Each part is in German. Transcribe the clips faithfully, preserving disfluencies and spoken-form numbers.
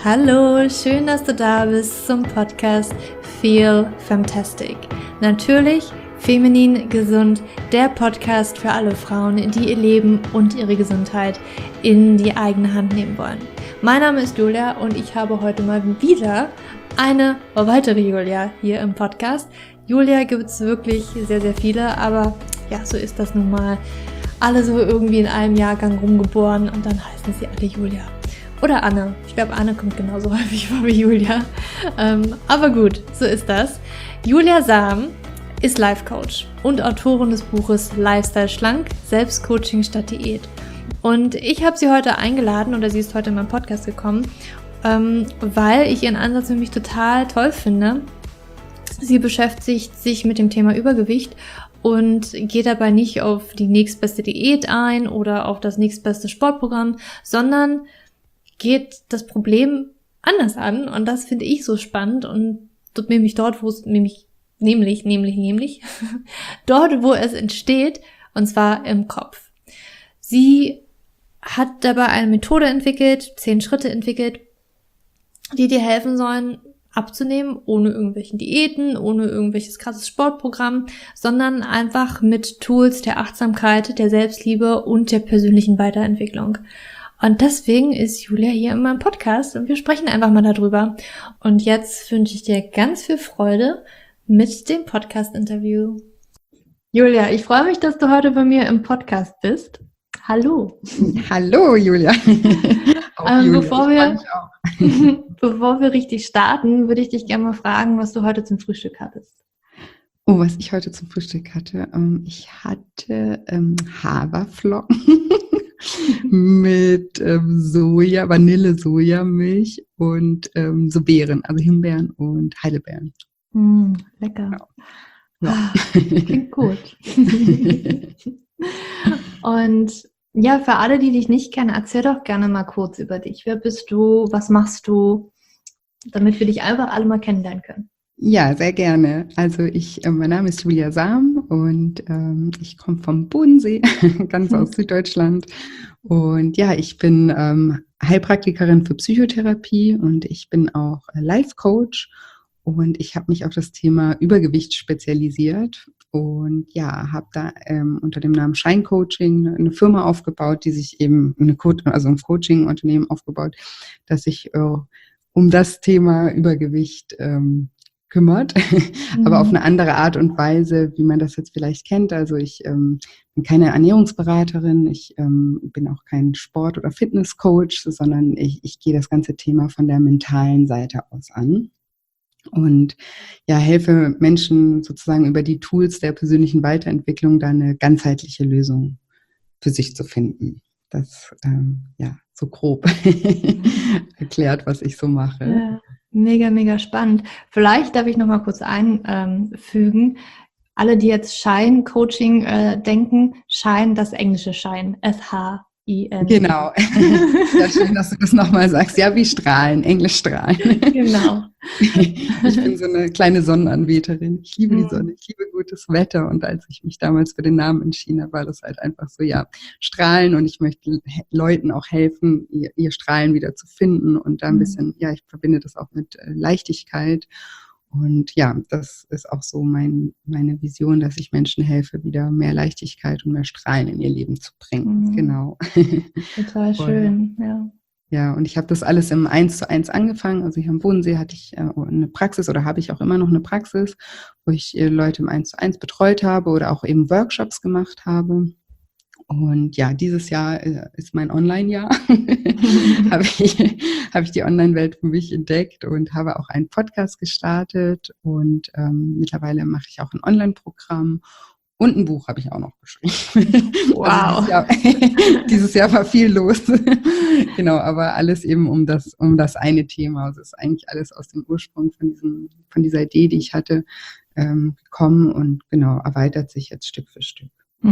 Hallo, schön, dass du da bist zum Podcast Feel Fantastic. Natürlich feminin gesund, der Podcast für alle Frauen, die ihr Leben und ihre Gesundheit in die eigene Hand nehmen wollen. Mein Name ist Julia und ich habe heute mal wieder eine weitere Julia hier im Podcast. Julia gibt es wirklich sehr, sehr viele, aber ja, so ist das nun mal. Alle so irgendwie in einem Jahrgang rumgeboren und dann heißen sie alle Julia. Oder Anne. Ich glaube, Anne kommt genauso häufig vor wie Julia. Ähm, aber gut, so ist das. Julia Sam ist Life Coach und Autorin des Buches Lifestyle Schlank, Selbstcoaching statt Diät. Und ich habe sie heute eingeladen, oder sie ist heute in meinen Podcast gekommen, ähm, weil ich ihren Ansatz nämlich total toll finde. Sie beschäftigt sich mit dem Thema Übergewicht und geht dabei nicht auf die nächstbeste Diät ein oder auf das nächstbeste Sportprogramm, sondern geht das Problem anders an, und das finde ich so spannend, und dort nämlich dort, wo es nämlich, nämlich, nämlich, nämlich, dort, wo es entsteht, und zwar im Kopf. Sie hat dabei eine Methode entwickelt, zehn Schritte entwickelt, die dir helfen sollen, abzunehmen, ohne irgendwelchen Diäten, ohne irgendwelches krasses Sportprogramm, sondern einfach mit Tools der Achtsamkeit, der Selbstliebe und der persönlichen Weiterentwicklung. Und deswegen ist Julia hier in meinem Podcast und wir sprechen einfach mal darüber. Und jetzt wünsche ich dir ganz viel Freude mit dem Podcast-Interview. Julia, ich freue mich, dass du heute bei mir im Podcast bist. Hallo. Hallo, Julia. ähm, Julia bevor, wir, bevor wir richtig starten, würde ich dich gerne mal fragen, was du heute zum Frühstück hattest. Oh, was ich heute zum Frühstück hatte? Ähm, ich hatte ähm, Haferflocken mit ähm, Soja, Vanille-Sojamilch und ähm, so Beeren, also Himbeeren und Heidelbeeren. Mm, lecker. Genau. Ja. Klingt gut. Und ja, für alle, die dich nicht kennen, erzähl doch gerne mal kurz über dich. Wer bist du? Was machst du? Damit wir dich einfach alle mal kennenlernen können. Ja, sehr gerne. Also ich, äh, mein Name ist Julia Sam und ähm, ich komme vom Bodensee, ganz aus Süddeutschland. Und ja, ich bin ähm, Heilpraktikerin für Psychotherapie und ich bin auch äh, Life Coach und ich habe mich auf das Thema Übergewicht spezialisiert und ja, habe da ähm, unter dem Namen Shine Coaching eine Firma aufgebaut, die sich eben eine Co- also ein Coaching-Unternehmen aufgebaut, das sich äh, um das Thema Übergewicht ähm, kümmert, mhm. aber auf eine andere Art und Weise, wie man das jetzt vielleicht kennt. Also ich ähm, bin keine Ernährungsberaterin, ich ähm, bin auch kein Sport- oder Fitnesscoach, sondern ich, ich gehe das ganze Thema von der mentalen Seite aus an und ja, helfe Menschen sozusagen über die Tools der persönlichen Weiterentwicklung da eine ganzheitliche Lösung für sich zu finden. Das, ähm, ja, so grob erklärt, was ich so mache. Ja. Mega, mega spannend. Vielleicht darf ich noch mal kurz einfügen. Alle, die jetzt Shine Coaching äh, denken, Shine, das englische Shine, S H I N. Genau. Ja, schön, dass du das nochmal sagst. Ja, wie Strahlen, Englisch Strahlen. Genau. Ich bin so eine kleine Sonnenanbeterin. Ich liebe die Sonne, ich liebe gutes Wetter. Und als ich mich damals für den Namen entschieden habe, war das halt einfach so, ja, Strahlen. Und ich möchte Leuten auch helfen, ihr, ihr Strahlen wieder zu finden. Und da ein bisschen, ja, ich verbinde das auch mit äh, Leichtigkeit. Und ja, das ist auch so mein, meine Vision, dass ich Menschen helfe, wieder mehr Leichtigkeit und mehr Strahlen in ihr Leben zu bringen. Mhm. Genau. Total schön, ja. Ja, und ich habe das alles im eins zu eins angefangen. Also hier am Bodensee hatte ich äh, eine Praxis oder habe ich auch immer noch eine Praxis, wo ich äh, Leute im eins zu eins betreut habe oder auch eben Workshops gemacht habe. Und ja, dieses Jahr äh, ist mein Online-Jahr. habe ich, hab ich die Online-Welt für mich entdeckt und habe auch einen Podcast gestartet. Und ähm, mittlerweile mache ich auch ein Online-Programm. Und ein Buch habe ich auch noch geschrieben. Wow. Also dieses, Jahr, dieses Jahr war viel los. Genau, aber alles eben um das, um das eine Thema. Also es ist eigentlich alles aus dem Ursprung von diesem, von dieser Idee, die ich hatte, ähm, gekommen und genau, erweitert sich jetzt Stück für Stück.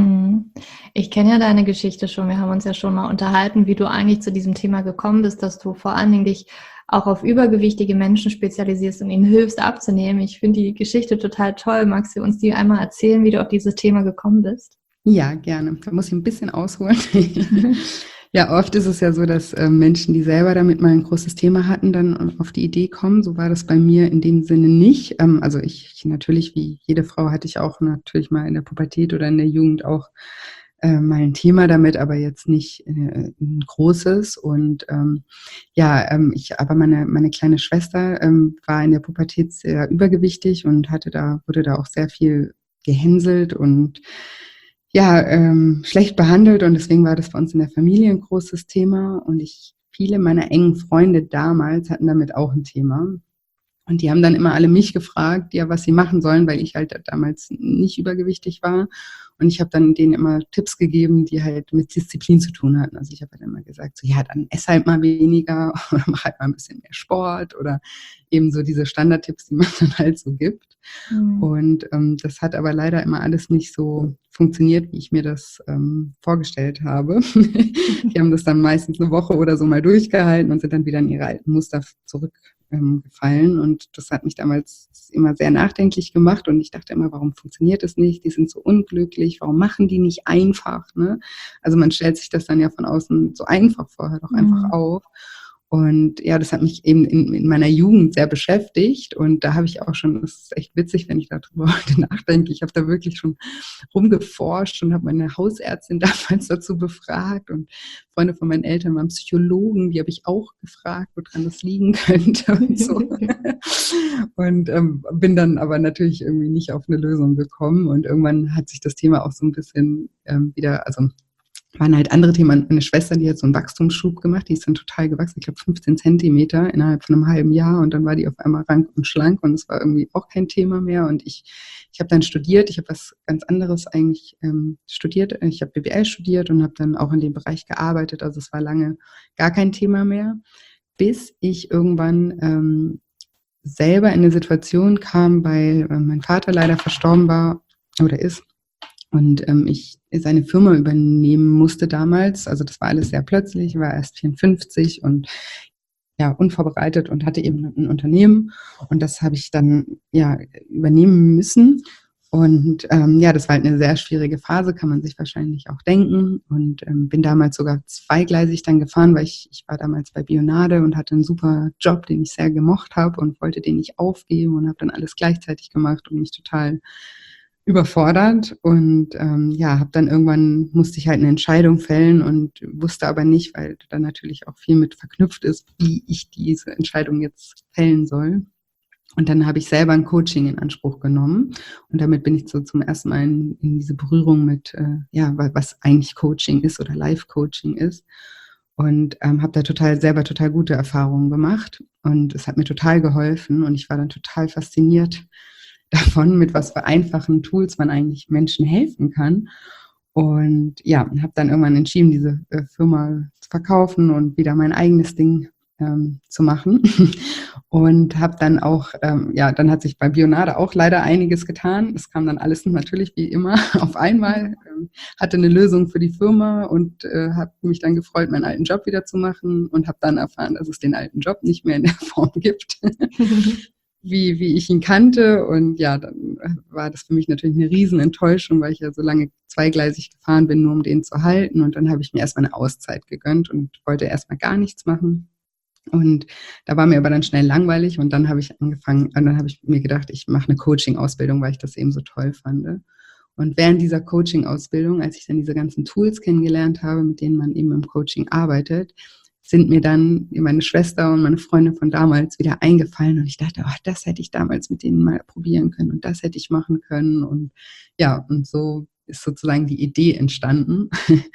Ich kenne ja deine Geschichte schon. Wir haben uns ja schon mal unterhalten, wie du eigentlich zu diesem Thema gekommen bist, dass du vor allen Dingen dich auch auf übergewichtige Menschen spezialisierst und ihnen hilfst abzunehmen. Ich finde die Geschichte total toll. Magst du uns die einmal erzählen, wie du auf dieses Thema gekommen bist? Ja, gerne. Da muss ich ein bisschen ausholen. Ja, oft ist es ja so, dass äh, Menschen, die selber damit mal ein großes Thema hatten, dann auf die Idee kommen. So war das bei mir in dem Sinne nicht. Ähm, also ich, ich natürlich, wie jede Frau, hatte ich auch natürlich mal in der Pubertät oder in der Jugend auch äh, mal ein Thema damit, aber jetzt nicht äh, ein großes. Und ähm, ja, ähm, ich, aber meine, meine kleine Schwester ähm, war in der Pubertät sehr übergewichtig und hatte da, wurde da auch sehr viel gehänselt und ja, ähm, schlecht behandelt, und deswegen war das bei uns in der Familie ein großes Thema, und ich, viele meiner engen Freunde damals hatten damit auch ein Thema. Und die haben dann immer alle mich gefragt, ja, was sie machen sollen, weil ich halt damals nicht übergewichtig war. Und ich habe dann denen immer Tipps gegeben, die halt mit Disziplin zu tun hatten. Also ich habe halt immer gesagt, so ja, dann ess halt mal weniger oder mach halt mal ein bisschen mehr Sport oder eben so diese Standardtipps, die man dann halt so gibt. Mhm. Und ähm, das hat aber leider immer alles nicht so funktioniert, wie ich mir das ähm, vorgestellt habe. Die haben das dann meistens eine Woche oder so mal durchgehalten und sind dann wieder in ihre alten Muster zurückgefallen. Und das hat mich damals immer sehr nachdenklich gemacht. Und ich dachte immer, warum funktioniert das nicht? Die sind so unglücklich. Warum machen die nicht einfach? Ne? Also man stellt sich das dann ja von außen so einfach vor, hört doch einfach mhm. auf. Und ja, das hat mich eben in, in meiner Jugend sehr beschäftigt, und da habe ich auch schon, das ist echt witzig, wenn ich darüber heute nachdenke, ich habe da wirklich schon rumgeforscht und habe meine Hausärztin damals dazu befragt, und Freunde von meinen Eltern waren Psychologen, die habe ich auch gefragt, woran das liegen könnte und so. Und ähm, bin dann aber natürlich irgendwie nicht auf eine Lösung gekommen, und irgendwann hat sich das Thema auch so ein bisschen ähm, wieder, also waren halt andere Themen. Meine Schwester, die hat so einen Wachstumsschub gemacht, die ist dann total gewachsen, ich glaube fünfzehn Zentimeter innerhalb von einem halben Jahr, und dann war die auf einmal rank und schlank, und es war irgendwie auch kein Thema mehr. Und ich, ich habe dann studiert, ich habe was ganz anderes eigentlich ähm, studiert, ich habe B W L studiert und habe dann auch in dem Bereich gearbeitet, also es war lange gar kein Thema mehr, bis ich irgendwann ähm, selber in eine Situation kam, weil äh, mein Vater leider verstorben war oder ist. Und ähm, ich seine Firma übernehmen musste damals. Also das war alles sehr plötzlich, ich war erst vierundfünfzig und ja, unvorbereitet und hatte eben ein Unternehmen. Und das habe ich dann ja übernehmen müssen. Und ähm, ja, das war halt eine sehr schwierige Phase, kann man sich wahrscheinlich auch denken. Und ähm, bin damals sogar zweigleisig dann gefahren, weil ich, ich war damals bei Bionade und hatte einen super Job, den ich sehr gemocht habe und wollte den nicht aufgeben, und habe dann alles gleichzeitig gemacht und mich total überfordert. Und ähm, ja, habe dann irgendwann, musste ich halt eine Entscheidung fällen und wusste aber nicht, weil da natürlich auch viel mit verknüpft ist, wie ich diese Entscheidung jetzt fällen soll. Und dann habe ich selber ein Coaching in Anspruch genommen, und damit bin ich so zum ersten Mal in, in diese Berührung mit, äh, ja, was eigentlich Coaching ist oder Life-Coaching ist, und ähm, habe da total selber total gute Erfahrungen gemacht, und es hat mir total geholfen, und ich war dann total fasziniert davon, mit was für einfachen Tools man eigentlich Menschen helfen kann. Und ja, habe dann irgendwann entschieden, diese äh, Firma zu verkaufen und wieder mein eigenes Ding ähm, zu machen. Und habe dann auch, ähm, ja, dann hat sich bei Bionade auch leider einiges getan. Es kam dann alles natürlich wie immer auf einmal. Ähm, hatte eine Lösung für die Firma und äh, habe mich dann gefreut, meinen alten Job wieder zu machen, und habe dann erfahren, dass es den alten Job nicht mehr in der Form gibt. Wie, wie ich ihn kannte. Und ja, dann war das für mich natürlich eine Riesenenttäuschung, weil ich ja so lange zweigleisig gefahren bin, nur um den zu halten. Und dann habe ich mir erstmal eine Auszeit gegönnt und wollte erstmal gar nichts machen. Und da war mir aber dann schnell langweilig, und dann habe ich angefangen, und dann habe ich mir gedacht, ich mache eine Coaching-Ausbildung, weil ich das eben so toll fand. Und während dieser Coaching-Ausbildung, als ich dann diese ganzen Tools kennengelernt habe, mit denen man eben im Coaching arbeitet, sind mir dann meine Schwester und meine Freunde von damals wieder eingefallen, und ich dachte, oh, das hätte ich damals mit denen mal probieren können und das hätte ich machen können, und ja, und so ist sozusagen die Idee entstanden.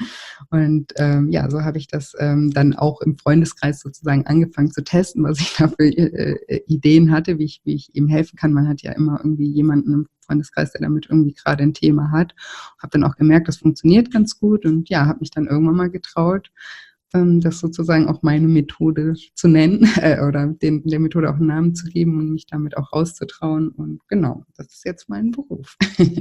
Und ähm, ja, so habe ich das ähm, dann auch im Freundeskreis sozusagen angefangen zu testen, was ich da für äh, Ideen hatte, wie ich, wie ich ihm helfen kann. Man hat ja immer irgendwie jemanden im Freundeskreis, der damit irgendwie gerade ein Thema hat. Habe dann auch gemerkt, das funktioniert ganz gut, und ja, habe mich dann irgendwann mal getraut, das sozusagen auch meine Methode zu nennen äh, oder den, der Methode auch einen Namen zu geben und mich damit auch rauszutrauen. Und genau, das ist jetzt mein Beruf,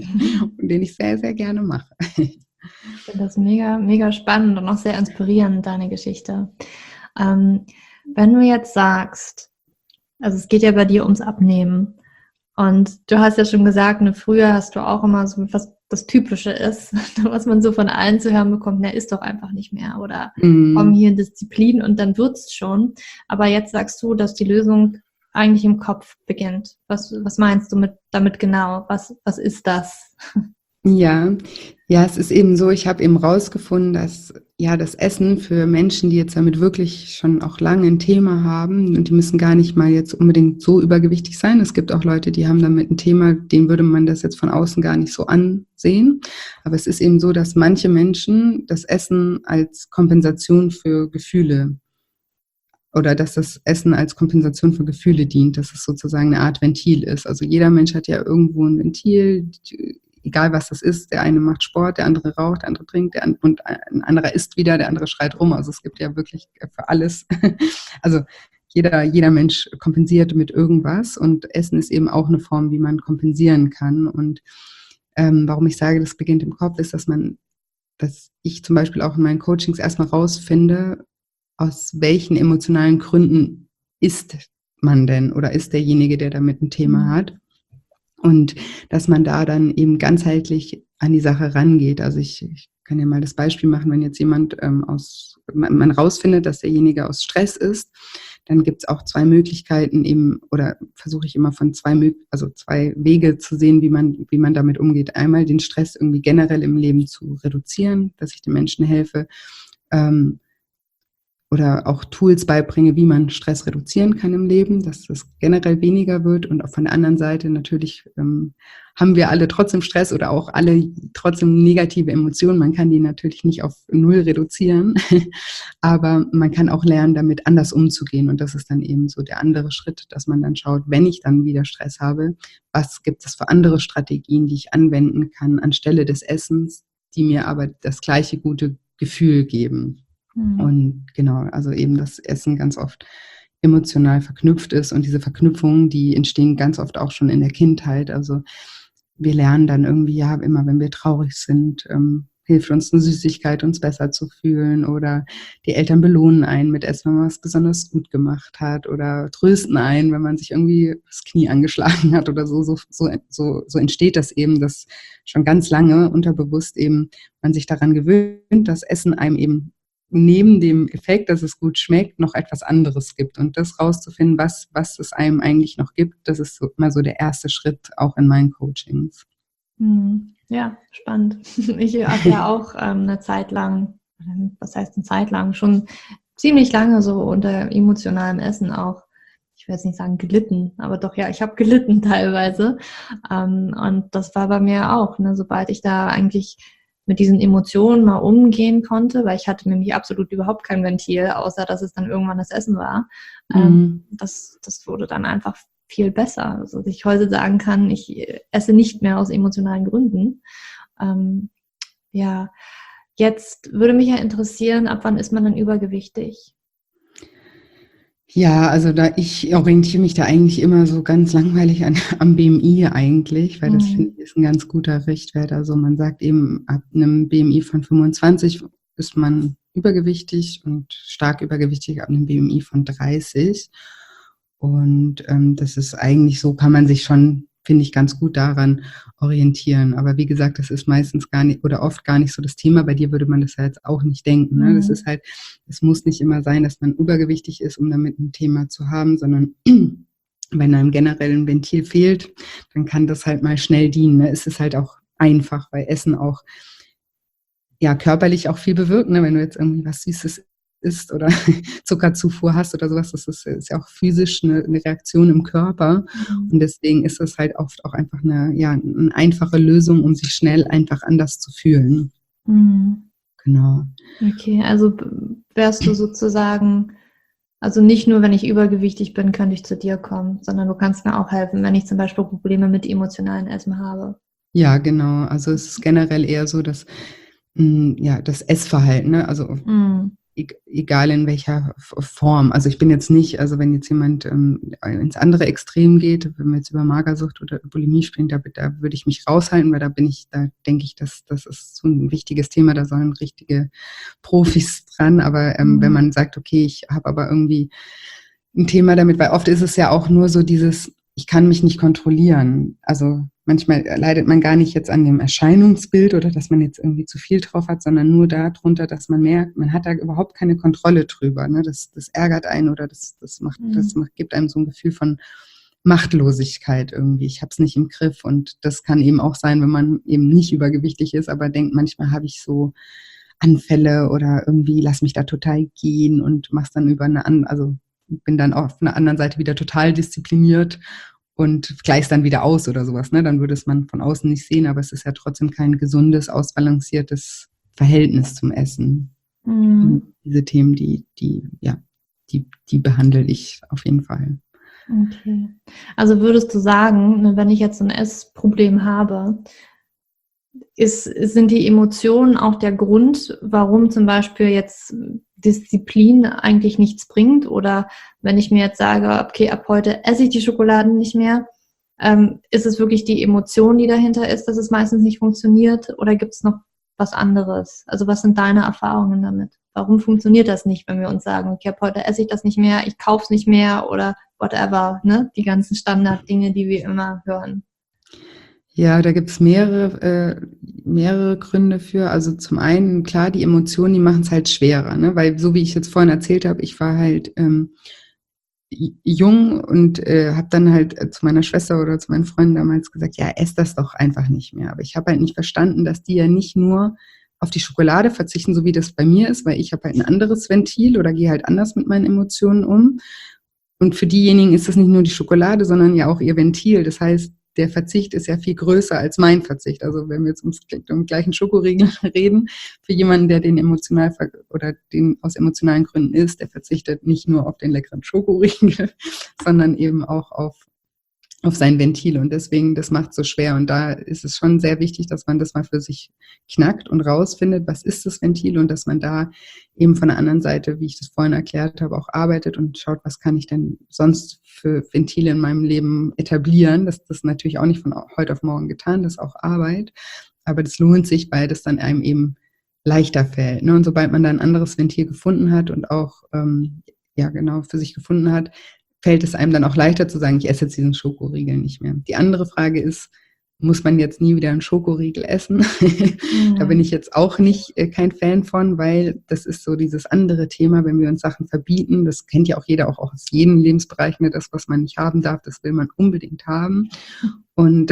den ich sehr, sehr gerne mache. Ich finde das mega, mega spannend und auch sehr inspirierend, deine Geschichte. Ähm, wenn du jetzt sagst, also es geht ja bei dir ums Abnehmen, und du hast ja schon gesagt, ne, früher hast du auch immer so was das Typische ist, was man so von allen zu hören bekommt, na, isst doch einfach nicht mehr oder Mm. komm hier in Disziplin und dann wird's schon. Aber jetzt sagst du, dass die Lösung eigentlich im Kopf beginnt. Was, was meinst du mit, damit genau? Was, was ist das? Ja, ja, es ist eben so, ich habe eben rausgefunden, dass ja das Essen für Menschen, die jetzt damit wirklich schon auch lange ein Thema haben, und die müssen gar nicht mal jetzt unbedingt so übergewichtig sein. Es gibt auch Leute, die haben damit ein Thema, denen würde man das jetzt von außen gar nicht so ansehen. Aber es ist eben so, dass manche Menschen das Essen als Kompensation für Gefühle oder dass das Essen als Kompensation für Gefühle dient, dass es sozusagen eine Art Ventil ist. Also jeder Mensch hat ja irgendwo ein Ventil, egal was das ist. Der eine macht Sport, der andere raucht, der andere trinkt, der an, und ein anderer isst wieder, der andere schreit rum. Also es gibt ja wirklich für alles. Also jeder, jeder Mensch kompensiert mit irgendwas und Essen ist eben auch eine Form, wie man kompensieren kann. Und ähm, warum ich sage, das beginnt im Kopf, ist, dass man, dass ich zum Beispiel auch in meinen Coachings erstmal rausfinde, aus welchen emotionalen Gründen ist man denn oder ist derjenige, der damit ein Thema hat. Und dass man da dann eben ganzheitlich an die Sache rangeht. Also ich, ich kann ja mal das Beispiel machen, wenn jetzt jemand ähm, aus, man, man rausfindet, dass derjenige aus Stress ist, dann gibt es auch zwei Möglichkeiten eben, oder versuche ich immer von zwei, also zwei Wege zu sehen, wie man, wie man damit umgeht. Einmal den Stress irgendwie generell im Leben zu reduzieren, dass ich den Menschen helfe, ähm, oder auch Tools beibringe, wie man Stress reduzieren kann im Leben, dass das generell weniger wird. Und auch von der anderen Seite natürlich ähm, haben wir alle trotzdem Stress oder auch alle trotzdem negative Emotionen. Man kann die natürlich nicht auf null reduzieren, aber man kann auch lernen, damit anders umzugehen. Und das ist dann eben so der andere Schritt, dass man dann schaut, wenn ich dann wieder Stress habe, was gibt es für andere Strategien, die ich anwenden kann anstelle des Essens, die mir aber das gleiche gute Gefühl geben. Und genau, also eben das Essen ganz oft emotional verknüpft ist und diese Verknüpfungen, die entstehen ganz oft auch schon in der Kindheit. Also wir lernen dann irgendwie, ja, immer wenn wir traurig sind, ähm, hilft uns eine Süßigkeit, uns besser zu fühlen, oder die Eltern belohnen einen mit Essen, wenn man was besonders gut gemacht hat, oder trösten einen, wenn man sich irgendwie das Knie angeschlagen hat oder so. So, so, so, so entsteht das eben, dass schon ganz lange unterbewusst eben man sich daran gewöhnt, dass Essen einem eben neben dem Effekt, dass es gut schmeckt, noch etwas anderes gibt. Und das rauszufinden, was, was es einem eigentlich noch gibt, das ist so, immer so der erste Schritt auch in meinen Coachings. Ja, spannend. Ich habe ja auch ähm, eine Zeit lang, was heißt eine Zeit lang, schon ziemlich lange so unter emotionalem Essen auch, ich will jetzt nicht sagen gelitten, aber doch ja, ich habe gelitten teilweise. Ähm, und das war bei mir auch, ne, sobald ich da eigentlich mit diesen Emotionen mal umgehen konnte, weil ich hatte nämlich absolut überhaupt kein Ventil, außer dass es dann irgendwann das Essen war. Mhm. Ähm, das, das wurde dann einfach viel besser. Also, dass ich heute sagen kann, ich esse nicht mehr aus emotionalen Gründen. Ähm, ja, jetzt würde mich ja interessieren, ab wann ist man dann übergewichtig? Ja, also da ich orientiere mich da eigentlich immer so ganz langweilig an, am B M I eigentlich, weil das mhm. finde ich ist ein ganz guter Richtwert. Also man sagt eben, ab einem B M I von fünfundzwanzig ist man übergewichtig und stark übergewichtig ab einem B M I von dreißig. Und ähm, das ist eigentlich so, kann man sich schon, finde ich, ganz gut daran orientieren. Aber wie gesagt, das ist meistens gar nicht oder oft gar nicht so das Thema. Bei dir würde man das ja jetzt auch nicht denken. Ne? Mhm. Das ist halt, es muss nicht immer sein, dass man übergewichtig ist, um damit ein Thema zu haben, sondern wenn einem generell ein Ventil fehlt, dann kann das halt mal schnell dienen. Ne? Es ist halt auch einfach, weil Essen auch ja körperlich auch viel bewirkt. Ne? Wenn du jetzt irgendwie was Süßes isst oder Zuckerzufuhr hast oder sowas, das ist, ist ja auch physisch eine, eine Reaktion im Körper. Mhm. Und deswegen ist es halt oft auch einfach eine, ja, eine einfache Lösung, um sich schnell einfach anders zu fühlen. Mhm. Genau. Okay, also wärst du sozusagen, also nicht nur, wenn ich übergewichtig bin, könnte ich zu dir kommen, sondern du kannst mir auch helfen, wenn ich zum Beispiel Probleme mit emotionalen Essen habe. Ja, genau. Also es ist generell eher so, dass mh, ja, das Essverhalten, ne? Also mhm. egal in welcher Form. Also ich bin jetzt nicht, also wenn jetzt jemand ähm, ins andere Extrem geht, wenn wir jetzt über Magersucht oder Bulimie sprechen, da, da würde ich mich raushalten, weil da bin ich, da denke ich, dass das ist so ein wichtiges Thema, da sollen richtige Profis dran. Aber ähm, mhm. wenn man sagt, okay, ich habe aber irgendwie ein Thema damit, weil oft ist es ja auch nur so dieses, ich kann mich nicht kontrollieren. Also manchmal leidet man gar nicht jetzt an dem Erscheinungsbild oder dass man jetzt irgendwie zu viel drauf hat, sondern nur darunter, dass man merkt, man hat da überhaupt keine Kontrolle drüber. Ne? Das, das ärgert einen oder das, das, macht, mhm. das macht, gibt einem so ein Gefühl von Machtlosigkeit irgendwie. Ich habe es nicht im Griff und das kann eben auch sein, wenn man eben nicht übergewichtig ist, aber denkt, manchmal habe ich so Anfälle oder irgendwie lass mich da total gehen und mach's dann über eine andere, also bin dann auf einer anderen Seite wieder total diszipliniert und gleich's dann wieder aus oder sowas. Ne? Dann würde es man von außen nicht sehen, aber es ist ja trotzdem kein gesundes, ausbalanciertes Verhältnis zum Essen. Mhm. Diese Themen, die, die, ja, die, die behandle ich auf jeden Fall. Okay. Also würdest du sagen, wenn ich jetzt ein Essproblem habe, ist, sind die Emotionen auch der Grund, warum zum Beispiel jetzt Disziplin eigentlich nichts bringt? Oder wenn ich mir jetzt sage, okay, ab heute esse ich die Schokolade nicht mehr, ähm, ist es wirklich die Emotion, die dahinter ist, dass es meistens nicht funktioniert? Oder gibt es noch was anderes? Also was sind deine Erfahrungen damit? Warum funktioniert das nicht, wenn wir uns sagen, okay, ab heute esse ich das nicht mehr, ich kaufe es nicht mehr oder whatever, ne? Die ganzen Standarddinge, die wir immer hören. Ja, da gibt's mehrere, äh, mehrere Gründe für. Also zum einen, klar, die Emotionen, die machen es halt schwerer, ne? Weil so wie ich jetzt vorhin erzählt habe, ich war halt ähm, jung und äh, habe dann halt äh, zu meiner Schwester oder zu meinen Freunden damals gesagt, ja, ess das doch einfach nicht mehr. Aber ich habe halt nicht verstanden, dass die ja nicht nur auf die Schokolade verzichten, so wie das bei mir ist, weil ich habe halt ein anderes Ventil oder gehe halt anders mit meinen Emotionen um. Und für diejenigen ist das nicht nur die Schokolade, sondern ja auch ihr Ventil. Das heißt, der Verzicht ist ja viel größer als mein Verzicht. Also wenn wir jetzt ums, um den gleichen Schokoriegel reden, für jemanden, der den emotional oder den aus emotionalen Gründen isst, der verzichtet nicht nur auf den leckeren Schokoriegel, sondern eben auch auf auf sein Ventil und deswegen, das macht es so schwer und da ist es schon sehr wichtig, dass man das mal für sich knackt und rausfindet, was ist das Ventil und dass man da eben von der anderen Seite, wie ich das vorhin erklärt habe, auch arbeitet und schaut, was kann ich denn sonst für Ventile in meinem Leben etablieren. Das ist natürlich auch nicht von heute auf morgen getan, das ist auch Arbeit, aber das lohnt sich, weil das dann einem eben leichter fällt. Ne? Und sobald man da ein anderes Ventil gefunden hat und auch ähm, ja genau für sich gefunden hat, fällt es einem dann auch leichter zu sagen, ich esse jetzt diesen Schokoriegel nicht mehr. Die andere Frage ist, muss man jetzt nie wieder einen Schokoriegel essen? Mhm. Da bin ich jetzt auch nicht äh, kein Fan von, weil das ist so dieses andere Thema, wenn wir uns Sachen verbieten, das kennt ja auch jeder, auch aus jedem Lebensbereich, ne, das, was man nicht haben darf, das will man unbedingt haben. Und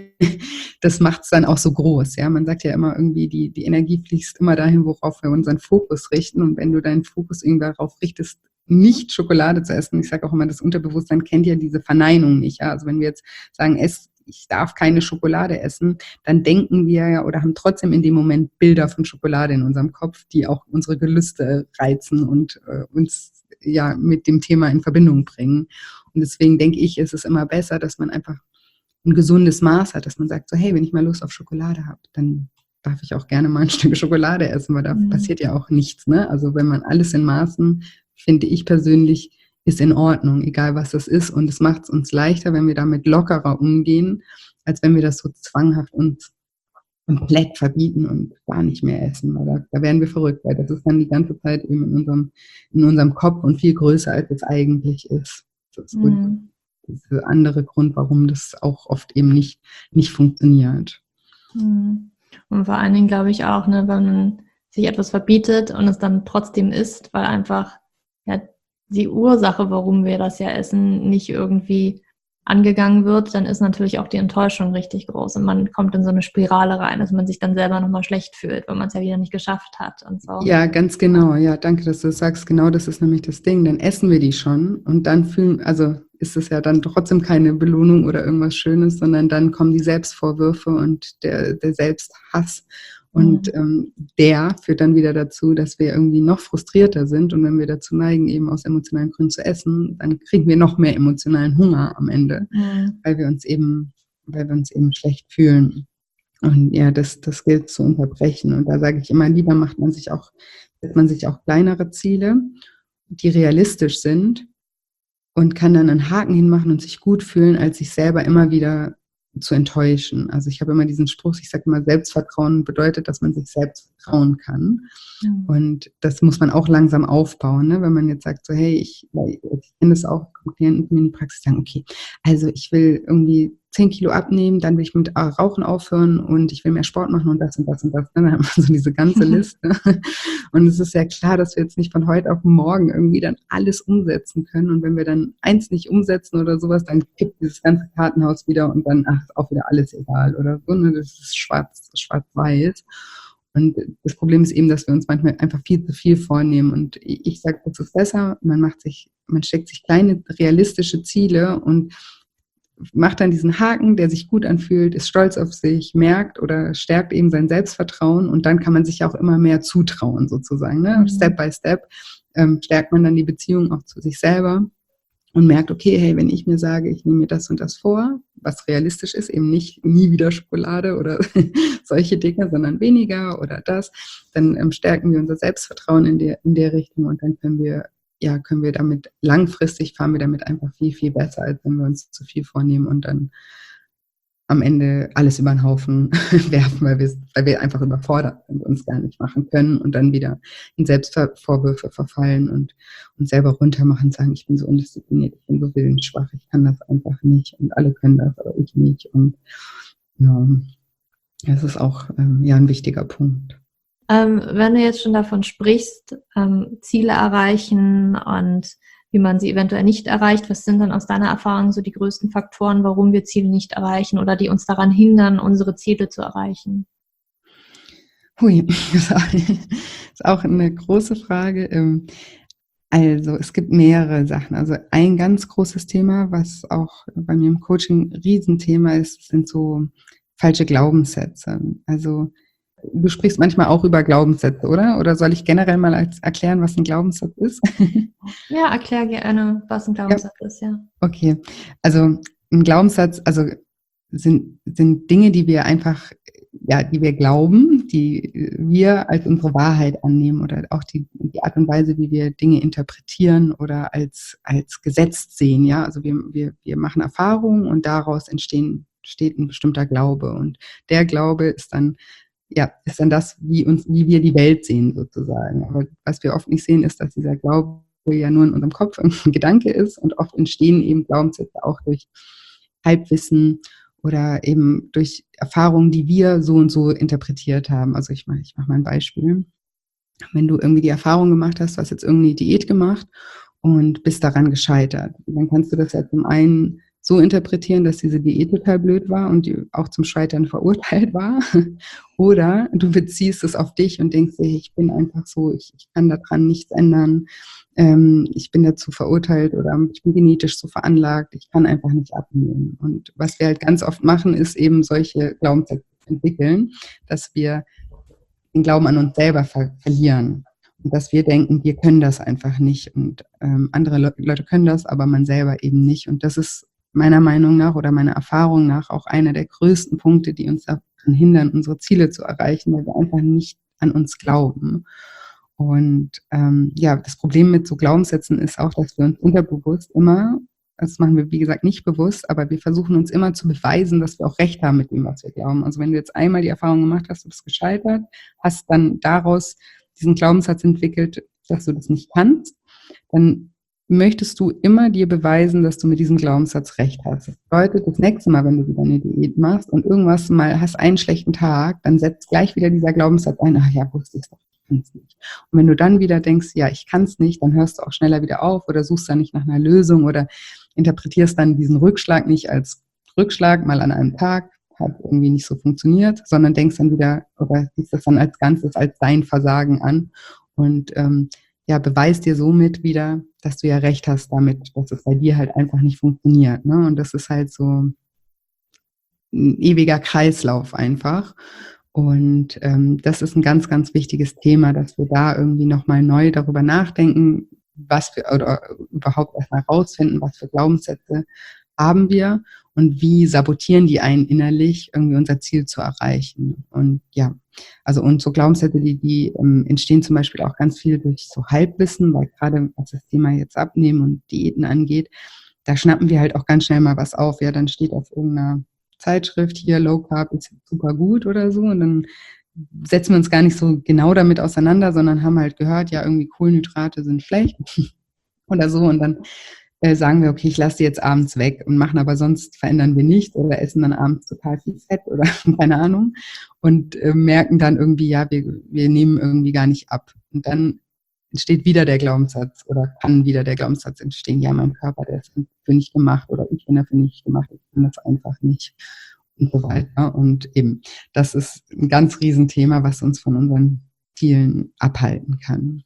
das macht es dann auch so groß. Ja, man sagt ja immer irgendwie, die, die Energie fließt immer dahin, worauf wir unseren Fokus richten. Und wenn du deinen Fokus irgendwie darauf richtest, nicht Schokolade zu essen. Ich sage auch immer, das Unterbewusstsein kennt ja diese Verneinung nicht. Ja? Also wenn wir jetzt sagen, ess, ich darf keine Schokolade essen, dann denken wir ja oder haben trotzdem in dem Moment Bilder von Schokolade in unserem Kopf, die auch unsere Gelüste reizen und äh, uns ja mit dem Thema in Verbindung bringen. Und deswegen denke ich, ist es immer besser, dass man einfach ein gesundes Maß hat, dass man sagt, so hey, wenn ich mal Lust auf Schokolade habe, dann darf ich auch gerne mal ein Stück Schokolade essen, weil da mhm. passiert ja auch nichts. Ne? Also wenn man alles in Maßen, finde ich persönlich, ist in Ordnung, egal was das ist. Und es macht es uns leichter, wenn wir damit lockerer umgehen, als wenn wir das so zwanghaft uns komplett verbieten und gar nicht mehr essen. Weil da, da werden wir verrückt, weil das ist dann die ganze Zeit eben in unserem, in unserem Kopf und viel größer, als es eigentlich ist. Das ist mhm. der andere Grund, warum das auch oft eben nicht, nicht funktioniert. Mhm. Und vor allen Dingen glaube ich auch, ne, wenn man sich etwas verbietet und es dann trotzdem isst, weil einfach ja, die Ursache, warum wir das ja essen, nicht irgendwie angegangen wird, dann ist natürlich auch die Enttäuschung richtig groß und man kommt in so eine Spirale rein, dass man sich dann selber nochmal schlecht fühlt, weil man es ja wieder nicht geschafft hat und so. Ja, ganz genau. Ja, danke, dass du das sagst. Genau, das ist nämlich das Ding. Dann essen wir die schon und dann fühlen, also ist es ja dann trotzdem keine Belohnung oder irgendwas Schönes, sondern dann kommen die Selbstvorwürfe und der, der Selbsthass. Und ähm, der führt dann wieder dazu, dass wir irgendwie noch frustrierter sind. Und wenn wir dazu neigen, eben aus emotionalen Gründen zu essen, dann kriegen wir noch mehr emotionalen Hunger am Ende, mhm. weil wir uns eben, weil wir uns eben schlecht fühlen. Und ja, das, das gilt zu unterbrechen. Und da sage ich immer, lieber macht man sich auch, setzt man sich auch kleinere Ziele, die realistisch sind und kann dann einen Haken hinmachen und sich gut fühlen, als sich selber immer wieder zu enttäuschen. Also ich habe immer diesen Spruch, ich sage immer, Selbstvertrauen bedeutet, dass man sich selbst vertrauen kann. Mhm. Und das muss man auch langsam aufbauen, ne? Wenn man jetzt sagt, so hey, ich, ich kenne das auch, Klienten, die in die Praxis sagen, okay, also ich will irgendwie zehn Kilo abnehmen, dann will ich mit Rauchen aufhören und ich will mehr Sport machen und das und das und das. Dann haben wir so diese ganze Liste. Und es ist ja klar, dass wir jetzt nicht von heute auf morgen irgendwie dann alles umsetzen können. Und wenn wir dann eins nicht umsetzen oder sowas, dann kippt dieses ganze Kartenhaus wieder und dann, ach, ist auch wieder alles egal oder so. Ne? Das ist schwarz, schwarz-weiß. Und das Problem ist eben, dass wir uns manchmal einfach viel zu viel vornehmen. Und ich sage, es ist besser, man macht sich, man steckt sich kleine realistische Ziele und macht dann diesen Haken, der sich gut anfühlt, ist stolz auf sich, merkt oder stärkt eben sein Selbstvertrauen und dann kann man sich auch immer mehr zutrauen sozusagen. Ne? Mhm. Step by Step ähm, stärkt man dann die Beziehung auch zu sich selber und merkt, okay, hey, wenn ich mir sage, ich nehme mir das und das vor, was realistisch ist, eben nicht nie wieder Schokolade oder solche Dinge, sondern weniger oder das, dann ähm, stärken wir unser Selbstvertrauen in der, in der Richtung und dann können wir ja, können wir damit, langfristig fahren wir damit einfach viel, viel besser, als wenn wir uns zu viel vornehmen und dann am Ende alles über den Haufen werfen, weil wir, weil wir einfach überfordert sind und uns gar nicht machen können und dann wieder in Selbstvorwürfe verfallen und uns selber runtermachen und sagen, ich bin so undiszipliniert, ich bin so willensschwach, ich kann das einfach nicht und alle können das, aber ich nicht. Und ja, das ist auch ähm, ja, ein wichtiger Punkt. Ähm, wenn du jetzt schon davon sprichst, ähm, Ziele erreichen und wie man sie eventuell nicht erreicht, was sind dann aus deiner Erfahrung so die größten Faktoren, warum wir Ziele nicht erreichen oder die uns daran hindern, unsere Ziele zu erreichen? Hui, das ist auch eine große Frage. Also es gibt mehrere Sachen. Also ein ganz großes Thema, was auch bei mir im Coaching ein Riesenthema ist, sind so falsche Glaubenssätze. Also du sprichst manchmal auch über Glaubenssätze, oder? Oder soll ich generell mal als erklären, was ein Glaubenssatz ist? Ja, erklär gerne, was ein Glaubenssatz ja. ist, ja. Okay, also ein Glaubenssatz, also sind, sind Dinge, die wir einfach, ja, die wir glauben, die wir als unsere Wahrheit annehmen oder auch die, die Art und Weise, wie wir Dinge interpretieren oder als, als gesetzt sehen, ja. Also wir, wir, wir machen Erfahrungen und daraus entstehen, entsteht ein bestimmter Glaube und der Glaube ist dann ja, ist dann das, wie uns, wie wir die Welt sehen sozusagen. Aber was wir oft nicht sehen, ist, dass dieser Glaube ja nur in unserem Kopf ein Gedanke ist und oft entstehen eben Glaubenssätze auch durch Halbwissen oder eben durch Erfahrungen, die wir so und so interpretiert haben. Also ich mache ich mach mal ein Beispiel. Wenn du irgendwie die Erfahrung gemacht hast, du hast jetzt irgendeine Diät gemacht und bist daran gescheitert, dann kannst du das ja zum einen so interpretieren, dass diese Diät total blöd war und die auch zum Scheitern verurteilt war. Oder du beziehst es auf dich und denkst dir, ich bin einfach so, ich, ich kann daran nichts ändern, ähm, ich bin dazu verurteilt oder ich bin genetisch so veranlagt, ich kann einfach nicht abnehmen. Und was wir halt ganz oft machen, ist eben solche Glaubenssätze entwickeln, dass wir den Glauben an uns selber ver- verlieren. Und dass wir denken, wir können das einfach nicht. Und ähm, andere Le- Leute können das, aber man selber eben nicht. Und das ist meiner Meinung nach oder meiner Erfahrung nach auch einer der größten Punkte, die uns daran hindern, unsere Ziele zu erreichen, weil wir einfach nicht an uns glauben. Und ähm, ja, das Problem mit so Glaubenssätzen ist auch, dass wir uns unterbewusst immer, das machen wir wie gesagt nicht bewusst, aber wir versuchen uns immer zu beweisen, dass wir auch recht haben mit dem, was wir glauben. Also wenn du jetzt einmal die Erfahrung gemacht hast, du bist gescheitert, hast dann daraus diesen Glaubenssatz entwickelt, dass du das nicht kannst, dann möchtest du immer dir beweisen, dass du mit diesem Glaubenssatz recht hast. Das bedeutet, das nächste Mal, wenn du wieder eine Diät machst und irgendwas mal hast, einen schlechten Tag, dann setzt gleich wieder dieser Glaubenssatz ein, ach ja, wusste ich doch, ich kann es nicht. Und wenn du dann wieder denkst, ja, ich kann es nicht, dann hörst du auch schneller wieder auf oder suchst dann nicht nach einer Lösung oder interpretierst dann diesen Rückschlag nicht als Rückschlag, mal an einem Tag, hat irgendwie nicht so funktioniert, sondern denkst dann wieder, oder siehst das dann als Ganzes, als dein Versagen an und ähm, ja, beweist dir somit wieder, dass du ja recht hast damit, dass es bei dir halt einfach nicht funktioniert. Ne? Und das ist halt so ein ewiger Kreislauf einfach. Und ähm, das ist ein ganz, ganz wichtiges Thema, dass wir da irgendwie nochmal neu darüber nachdenken, was wir, oder überhaupt erstmal rausfinden, was für Glaubenssätze haben wir und wie sabotieren die einen innerlich, irgendwie unser Ziel zu erreichen. Und ja, also und so Glaubenssätze, die, die ähm, entstehen zum Beispiel auch ganz viel durch so Halbwissen, weil gerade was das Thema jetzt Abnehmen und Diäten angeht, da schnappen wir halt auch ganz schnell mal was auf. Ja, dann steht auf irgendeiner Zeitschrift hier, Low Carb ist super gut oder so und dann setzen wir uns gar nicht so genau damit auseinander, sondern haben halt gehört, ja, irgendwie Kohlenhydrate sind schlecht oder so und dann äh, sagen wir, okay, ich lasse die jetzt abends weg und machen aber sonst verändern wir nichts oder essen dann abends total viel Fett oder keine Ahnung und äh, merken dann irgendwie, ja, wir, wir nehmen irgendwie gar nicht ab. Und dann entsteht wieder der Glaubenssatz oder kann wieder der Glaubenssatz entstehen, ja, mein Körper, der ist dafür nicht gemacht oder ich bin dafür nicht gemacht, ich kann das einfach nicht und so weiter. Und eben, das ist ein ganz Riesenthema, was uns von unseren Zielen abhalten kann.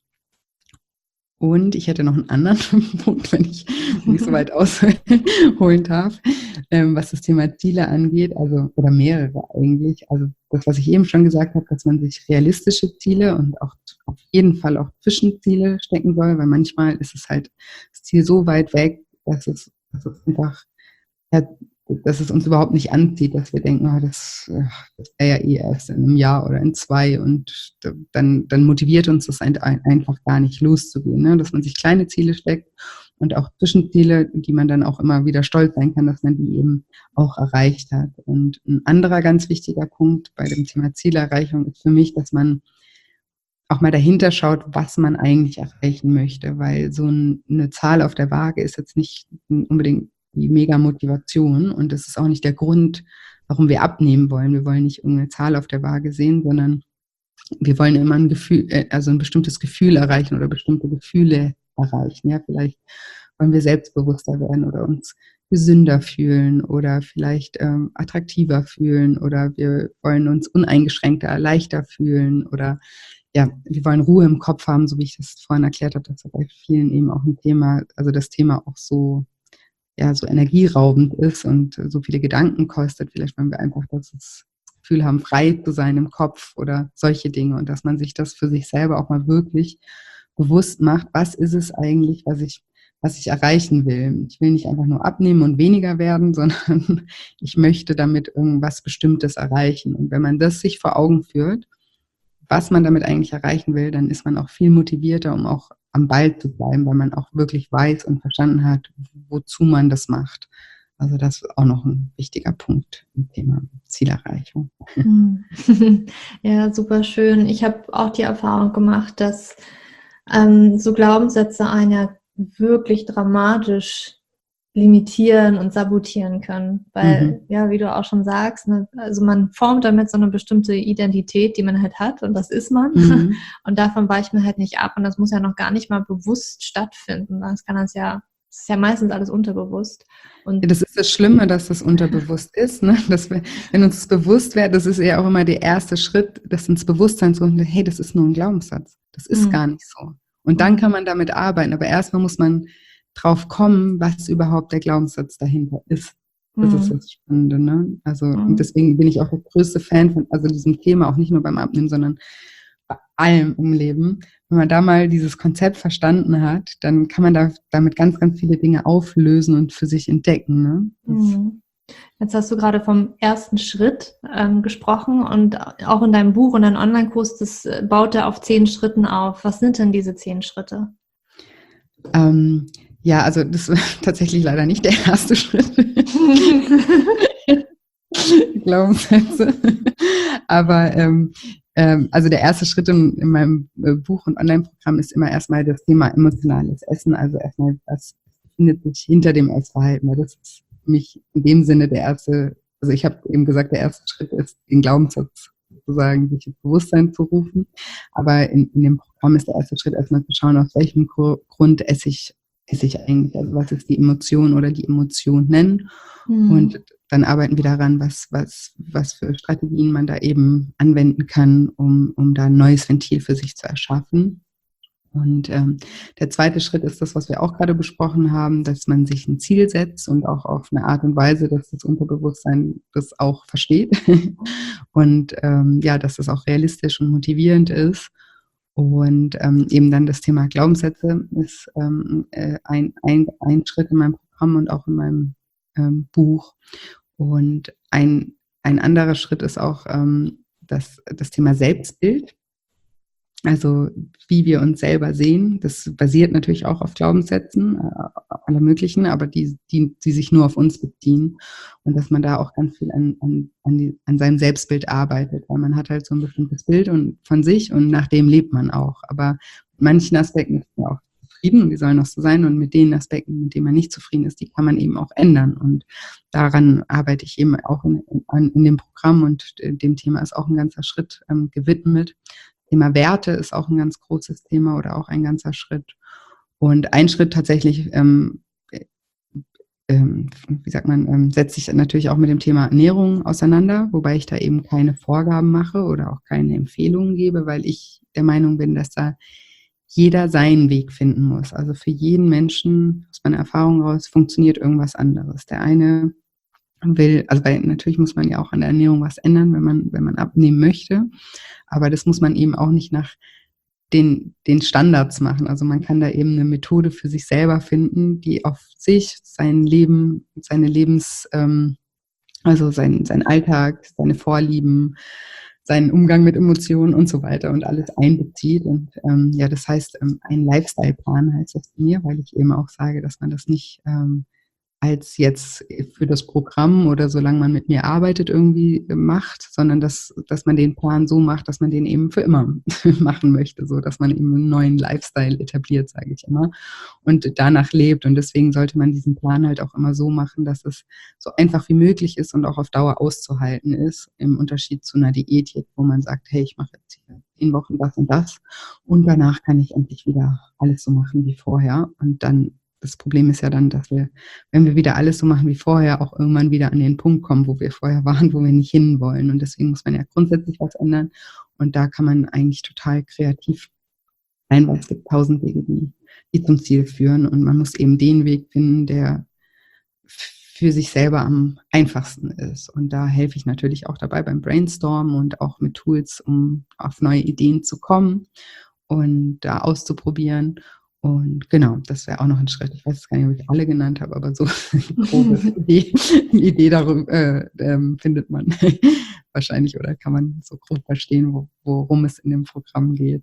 Und ich hätte noch einen anderen Punkt, wenn ich nicht so weit ausholen darf, ähm, was das Thema Ziele angeht, also oder mehrere eigentlich. Also das, was ich eben schon gesagt habe, dass man sich realistische Ziele und auch auf jeden Fall auch Zwischenziele stecken soll, weil manchmal ist es halt das Ziel so weit weg, dass es, dass es einfach, ja, dass es uns überhaupt nicht anzieht, dass wir denken, oh, das, das wäre ja eh erst in einem Jahr oder in zwei und dann, dann motiviert uns das ein, einfach gar nicht loszugehen, ne? Dass man sich kleine Ziele steckt und auch Zwischenziele, die man dann auch immer wieder stolz sein kann, dass man die eben auch erreicht hat. Und ein anderer ganz wichtiger Punkt bei dem Thema Zielerreichung ist für mich, dass man auch mal dahinter schaut, was man eigentlich erreichen möchte, weil so ein, eine Zahl auf der Waage ist jetzt nicht unbedingt die mega Motivation und das ist auch nicht der Grund, warum wir abnehmen wollen. Wir wollen nicht irgendeine Zahl auf der Waage sehen, sondern wir wollen immer ein Gefühl, also ein bestimmtes Gefühl erreichen oder bestimmte Gefühle erreichen. Ja, vielleicht wollen wir selbstbewusster werden oder uns gesünder fühlen oder vielleicht ähm, attraktiver fühlen oder wir wollen uns uneingeschränkter, leichter fühlen oder ja, wir wollen Ruhe im Kopf haben, so wie ich das vorhin erklärt habe, das ist bei vielen eben auch ein Thema, also das Thema auch so ja, so energieraubend ist und so viele Gedanken kostet. Vielleicht wollen wir einfach das Gefühl haben, frei zu sein im Kopf oder solche Dinge und dass man sich das für sich selber auch mal wirklich bewusst macht, was ist es eigentlich, was ich, was ich erreichen will. Ich will nicht einfach nur abnehmen und weniger werden, sondern ich möchte damit irgendwas Bestimmtes erreichen. Und wenn man das sich vor Augen führt, was man damit eigentlich erreichen will, dann ist man auch viel motivierter, um auch am Ball zu bleiben, weil man auch wirklich weiß und verstanden hat, wozu man das macht. Also das ist auch noch ein wichtiger Punkt im Thema Zielerreichung. Ja, super schön. Ich habe auch die Erfahrung gemacht, dass ähm, so Glaubenssätze einen ja wirklich dramatisch limitieren und sabotieren können, weil, mhm. ja, wie du auch schon sagst, ne, also man formt damit so eine bestimmte Identität, die man halt hat und das ist man mhm. und davon weicht man halt nicht ab und das muss ja noch gar nicht mal bewusst stattfinden, das kann das ja, das ist ja meistens alles unterbewusst. Und ja, das ist das Schlimme, dass das unterbewusst ist, ne? Dass wir, wenn uns das bewusst wäre, das ist ja auch immer der erste Schritt, das ins Bewusstsein zu holen, hey, das ist nur ein Glaubenssatz, das ist mhm. gar nicht so und dann kann man damit arbeiten, aber erstmal muss man drauf kommen, was überhaupt der Glaubenssatz dahinter ist. Das mhm. ist das Spannende, ne? Also mhm. deswegen bin ich auch der größte Fan von also diesem Thema, auch nicht nur beim Abnehmen, sondern bei allem im Leben. Wenn man da mal dieses Konzept verstanden hat, dann kann man da damit ganz, ganz viele Dinge auflösen und für sich entdecken, ne? Mhm. Jetzt hast du gerade vom ersten Schritt ähm, gesprochen und auch in deinem Buch und deinem Online-Kurs, das baut er auf zehn Schritten auf. Was sind denn diese zehn Schritte? Ähm, Ja, also das war tatsächlich leider nicht der erste Schritt. Glaubenssätze. Aber ähm, ähm, also der erste Schritt in, in meinem äh, Buch und Online-Programm ist immer erstmal das Thema emotionales Essen. Also erstmal, was befindet sich hinter dem Essverhalten. Weil das ist für mich in dem Sinne der erste, also ich habe eben gesagt, der erste Schritt ist, den Glaubenssatz sozusagen sich ins Bewusstsein zu rufen. Aber in, in dem Programm ist der erste Schritt erstmal zu schauen, aus welchem Grund esse ich esse ich eigentlich, also was ist die Emotion oder die Emotionen mhm. und dann arbeiten wir daran, was, was, was für Strategien man da eben anwenden kann, um, um da ein neues Ventil für sich zu erschaffen. Und ähm, der zweite Schritt ist das, was wir auch gerade besprochen haben, dass man sich ein Ziel setzt und auch auf eine Art und Weise, dass das Unterbewusstsein das auch versteht und ähm, ja, dass das auch realistisch und motivierend ist. Und ähm, eben dann das Thema Glaubenssätze ist ähm, äh, ein, ein, ein Schritt in meinem Programm und auch in meinem ähm, Buch. Und ein, ein anderer Schritt ist auch ähm, das, das Thema Selbstbild. Also wie wir uns selber sehen, das basiert natürlich auch auf Glaubenssätzen, äh, aller möglichen, aber die, die, die sich nur auf uns beziehen und dass man da auch ganz viel an, an, an, die, an seinem Selbstbild arbeitet, weil man hat halt so ein bestimmtes Bild und, von sich und nach dem lebt man auch, aber in manchen Aspekten ist man auch zufrieden und die sollen auch so sein. Und mit den Aspekten, mit denen man nicht zufrieden ist, die kann man eben auch ändern. Und daran arbeite ich eben auch in, in, in dem Programm und dem Thema ist auch ein ganzer Schritt ähm, gewidmet. Thema Werte ist auch ein ganz großes Thema oder auch ein ganzer Schritt. Und ein Schritt tatsächlich, ähm, ähm, wie sagt man, ähm, setzt sich natürlich auch mit dem Thema Ernährung auseinander, wobei ich da eben keine Vorgaben mache oder auch keine Empfehlungen gebe, weil ich der Meinung bin, dass da jeder seinen Weg finden muss. Also für jeden Menschen, aus meiner Erfahrung raus, funktioniert irgendwas anderes. Der eine will, also weil natürlich muss man ja auch an der Ernährung was ändern, wenn man, wenn man abnehmen möchte, aber das muss man eben auch nicht nach den, den Standards machen. Also man kann da eben eine Methode für sich selber finden, die auf sich, sein Leben, seine Lebens, ähm, also sein, sein Alltag, seine Vorlieben, seinen Umgang mit Emotionen und so weiter und alles einbezieht. Und ähm, ja, das heißt, ähm, ein Lifestyle-Plan heißt das mir, weil ich eben auch sage, dass man das nicht ähm, als jetzt für das Programm oder solange man mit mir arbeitet irgendwie macht, sondern dass, dass man den Plan so macht, dass man den eben für immer machen möchte, so dass man eben einen neuen Lifestyle etabliert, sage ich immer, und danach lebt. Und deswegen sollte man diesen Plan halt auch immer so machen, dass es so einfach wie möglich ist und auch auf Dauer auszuhalten ist, im Unterschied zu einer Diät jetzt, wo man sagt, hey, ich mache jetzt hier in Wochen das und das und danach kann ich endlich wieder alles so machen wie vorher. Und dann das Problem ist ja dann, dass wir, wenn wir wieder alles so machen wie vorher, auch irgendwann wieder an den Punkt kommen, wo wir vorher waren, wo wir nicht hinwollen. Und deswegen muss man ja grundsätzlich was ändern. Und da kann man eigentlich total kreativ sein, weil es gibt tausend Wege, die, die zum Ziel führen. Und man muss eben den Weg finden, der für sich selber am einfachsten ist. Und da helfe ich natürlich auch dabei beim Brainstormen und auch mit Tools, um auf neue Ideen zu kommen und da auszuprobieren. Und genau, das wäre auch noch ein Schritt. Ich weiß gar nicht, ob ich alle genannt habe, aber so eine grobe Idee, eine Idee darüber äh, ähm, findet man wahrscheinlich oder kann man so grob verstehen, wo, worum es in dem Programm geht.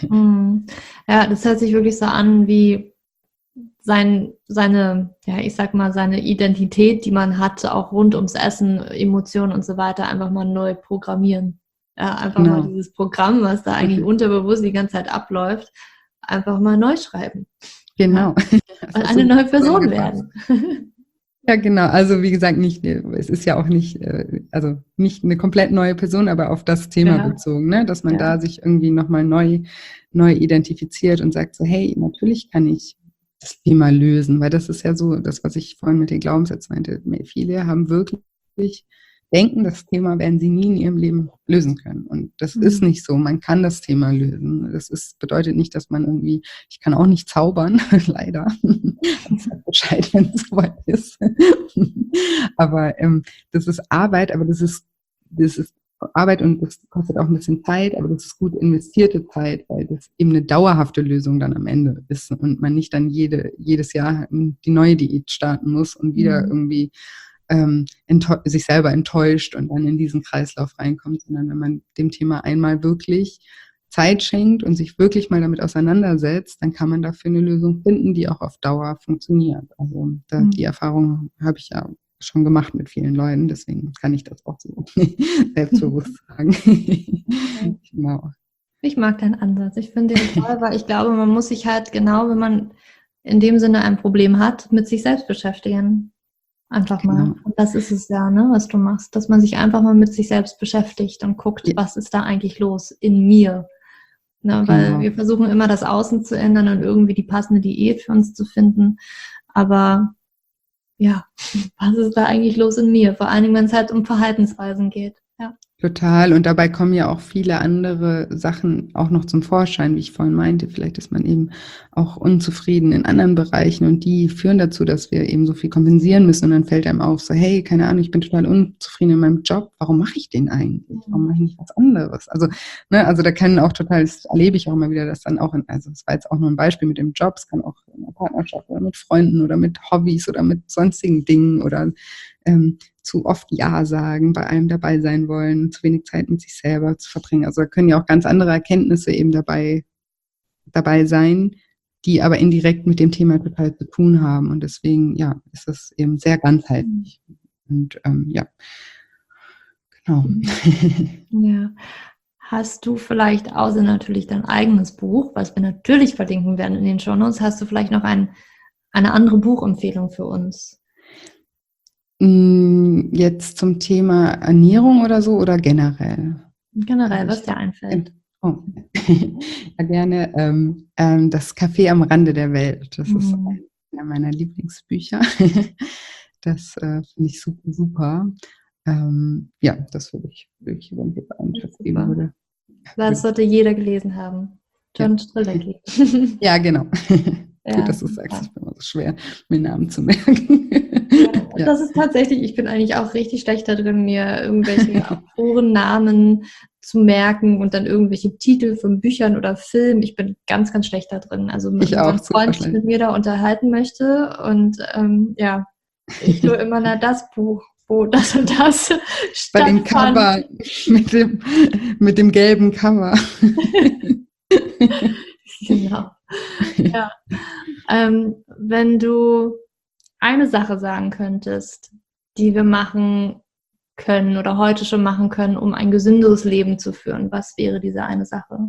Ja, das hört sich wirklich so an wie sein, seine, ja, ich sag mal, seine Identität, die man hat, auch rund ums Essen, Emotionen und so weiter, einfach mal neu programmieren. Ja, einfach genau. Mal dieses Programm, was da eigentlich unterbewusst die ganze Zeit abläuft, einfach mal neu schreiben. Genau. Ja. Und eine neue Person werden. Ja, genau. Also wie gesagt, nicht, es ist ja auch nicht, also nicht eine komplett neue Person, aber auf das Thema ja. bezogen, ne? Dass man ja. da sich irgendwie nochmal neu, neu identifiziert und sagt so, hey, natürlich kann ich das Thema lösen, weil das ist ja so, das, was ich vorhin mit den Glaubenssätzen meinte. Viele haben wirklich denken, das Thema werden sie nie in ihrem Leben lösen können. Und das mhm. ist nicht so. Man kann das Thema lösen. Das ist, bedeutet nicht, dass man irgendwie, ich kann auch nicht zaubern, leider. Ich sag Bescheid, wenn es soweit ist. Aber ähm, das ist Arbeit, aber das ist, das ist Arbeit und das kostet auch ein bisschen Zeit, aber das ist gut investierte Zeit, weil das eben eine dauerhafte Lösung dann am Ende ist und man nicht dann jede, jedes Jahr die neue Diät starten muss und wieder mhm. irgendwie Ähm, enttäu- sich selber enttäuscht und dann in diesen Kreislauf reinkommt, sondern wenn man dem Thema einmal wirklich Zeit schenkt und sich wirklich mal damit auseinandersetzt, dann kann man dafür eine Lösung finden, die auch auf Dauer funktioniert. Also da, mhm. die Erfahrung habe ich ja schon gemacht mit vielen Leuten, deswegen kann ich das auch so selbstbewusst sagen. Genau. Ich mag deinen Ansatz. Ich finde den toll, weil ich glaube, man muss sich halt genau, wenn man in dem Sinne ein Problem hat, mit sich selbst beschäftigen. Einfach mal. Genau. Und das ist es ja, ne, was du machst, dass man sich einfach mal mit sich selbst beschäftigt und guckt, ja. was ist da eigentlich los in mir. Ne, weil genau. wir versuchen immer das Außen zu ändern und irgendwie die passende Diät für uns zu finden. Aber ja, was ist da eigentlich los in mir? Vor allen Dingen, wenn es halt um Verhaltensweisen geht. Ja. Total. Und dabei kommen ja auch viele andere Sachen auch noch zum Vorschein, wie ich vorhin meinte. Vielleicht ist man eben auch unzufrieden in anderen Bereichen und die führen dazu, dass wir eben so viel kompensieren müssen. Und dann fällt einem auf, so hey, keine Ahnung, ich bin total unzufrieden in meinem Job. Warum mache ich den eigentlich? Warum mache ich nicht was anderes? Also, ne, also da können auch total, das erlebe ich auch immer wieder, dass dann auch, in, also das war jetzt auch nur ein Beispiel mit dem Job, es kann auch in der Partnerschaft oder mit Freunden oder mit Hobbys oder mit sonstigen Dingen oder ähm, zu oft Ja sagen, bei allem dabei sein wollen, zu wenig Zeit mit sich selber zu verbringen. Also da können ja auch ganz andere Erkenntnisse eben dabei, dabei sein, die aber indirekt mit dem Thema total zu tun haben. Und deswegen, ja, ist das eben sehr ganzheitlich. Und ähm, ja, genau. Ja. Hast du vielleicht, außer natürlich dein eigenes Buch, was wir natürlich verlinken werden in den Shownotes, hast du vielleicht noch ein, eine andere Buchempfehlung für uns? Jetzt zum Thema Ernährung oder so oder generell? Generell, was dir einfällt. Oh. Ja, gerne. Ähm, ähm, das Café am Rande der Welt. Das mhm. ist einer meiner Lieblingsbücher. Das äh, finde ich super, super. Ähm, ja, das würde ich, würde ich wenn ich einen Tipp geben würde. Das sollte jeder gelesen haben. John Strzelecki. Ja, genau. Ja, Gut, dass du sagst, ich bin immer so schwer, mir Namen zu merken. Ja, das ist tatsächlich, ich bin eigentlich auch richtig schlecht da drin, mir irgendwelche Autorennamen zu merken und dann irgendwelche Titel von Büchern oder Filmen. Ich bin ganz, ganz schlecht da drin. Also wenn ein Freund sich mit mir da unterhalten möchte und ähm, ja, ich nur immer, na, das Buch, wo das und das bei dem Cover, mit dem, mit dem gelben Cover. Genau. Ja. Ähm, wenn du eine Sache sagen könntest, die wir machen können oder heute schon machen können, um ein gesünderes Leben zu führen, was wäre diese eine Sache?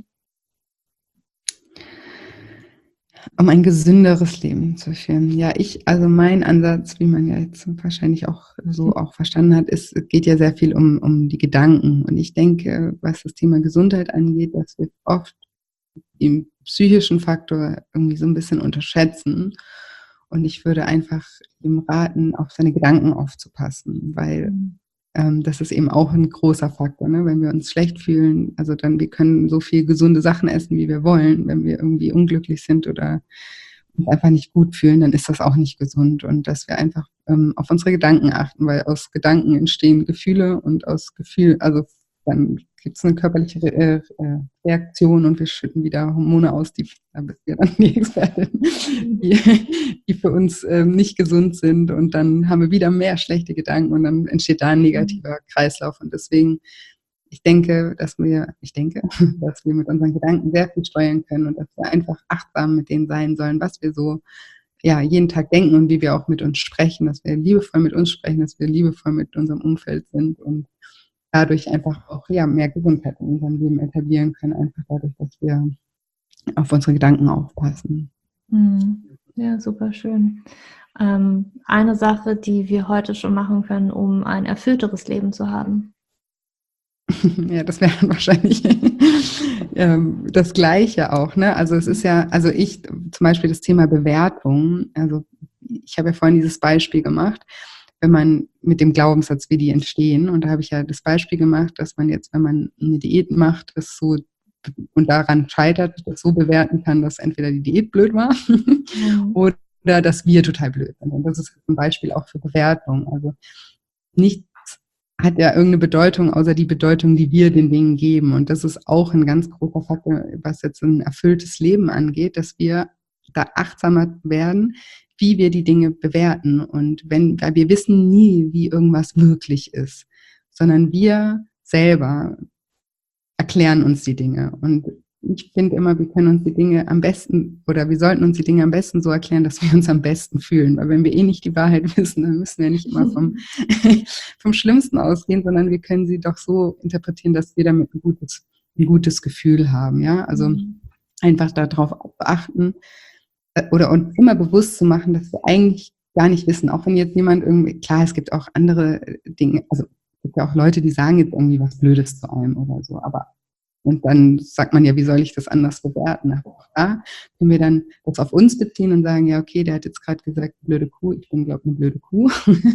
Um ein gesünderes Leben zu führen. Ja, ich, also mein Ansatz, wie man ja jetzt wahrscheinlich auch so auch verstanden hat, ist, es geht ja sehr viel um, um die Gedanken. Und ich denke, was das Thema Gesundheit angeht, dass wir oft den psychischen Faktor irgendwie so ein bisschen unterschätzen. Und ich würde einfach ihm raten, auf seine Gedanken aufzupassen, weil ähm, das ist eben auch ein großer Faktor, ne? Wenn wir uns schlecht fühlen, also dann, wir können so viel gesunde Sachen essen, wie wir wollen. Wenn wir irgendwie unglücklich sind oder uns einfach nicht gut fühlen, dann ist das auch nicht gesund. Und dass wir einfach ähm, auf unsere Gedanken achten, weil aus Gedanken entstehen Gefühle und aus Gefühl, also dann gibt es eine körperliche Re- äh, Reaktion und wir schütten wieder Hormone aus, die, da bist du ja dann die Expertin, die, die für uns ähm, nicht gesund sind und dann haben wir wieder mehr schlechte Gedanken und dann entsteht da ein negativer Kreislauf und deswegen, ich denke, dass wir, ich denke, dass wir mit unseren Gedanken sehr viel steuern können und dass wir einfach achtsam mit denen sein sollen, was wir so ja, jeden Tag denken und wie wir auch mit uns sprechen, dass wir liebevoll mit uns sprechen, dass wir liebevoll mit unserem Umfeld sind und dadurch einfach auch ja, mehr Gesundheit in unserem Leben etablieren können, einfach dadurch, dass wir auf unsere Gedanken aufpassen. Ja, super schön. Ähm, eine Sache, die wir heute schon machen können, um ein erfüllteres Leben zu haben. Ja, das wäre wahrscheinlich ähm, das Gleiche auch, ne? Also es ist ja, also ich zum Beispiel das Thema Bewertung, also ich habe ja vorhin dieses Beispiel gemacht, wenn man mit dem Glaubenssatz, wie die entstehen. Und da habe ich ja das Beispiel gemacht, dass man jetzt, wenn man eine Diät macht, das so und daran scheitert, das so bewerten kann, dass entweder die Diät blöd war mhm. oder dass wir total blöd sind. Und das ist ein Beispiel auch für Bewertung. Also nichts hat ja irgendeine Bedeutung, außer die Bedeutung, die wir den Dingen geben. Und das ist auch ein ganz großer Faktor, was jetzt ein erfülltes Leben angeht, dass wir da achtsamer werden, wie wir die Dinge bewerten. Und wenn, weil wir wissen nie, wie irgendwas wirklich ist, sondern wir selber erklären uns die Dinge. Und ich finde immer, wir können uns die Dinge am besten oder wir sollten uns die Dinge am besten so erklären, dass wir uns am besten fühlen. Weil wenn wir eh nicht die Wahrheit wissen, dann müssen wir nicht immer vom, vom Schlimmsten ausgehen, sondern wir können sie doch so interpretieren, dass wir damit ein gutes, ein gutes Gefühl haben. Ja, also mhm. einfach darauf achten, oder uns immer bewusst zu machen, dass wir eigentlich gar nicht wissen, auch wenn jetzt jemand irgendwie, klar, es gibt auch andere Dinge, also es gibt ja auch Leute, die sagen jetzt irgendwie was Blödes zu einem oder so, aber und dann sagt man ja, wie soll ich das anders bewerten? Aber auch da können wir dann das auf uns beziehen und sagen, ja, okay, der hat jetzt gerade gesagt, blöde Kuh, ich bin, glaube ich, eine blöde Kuh.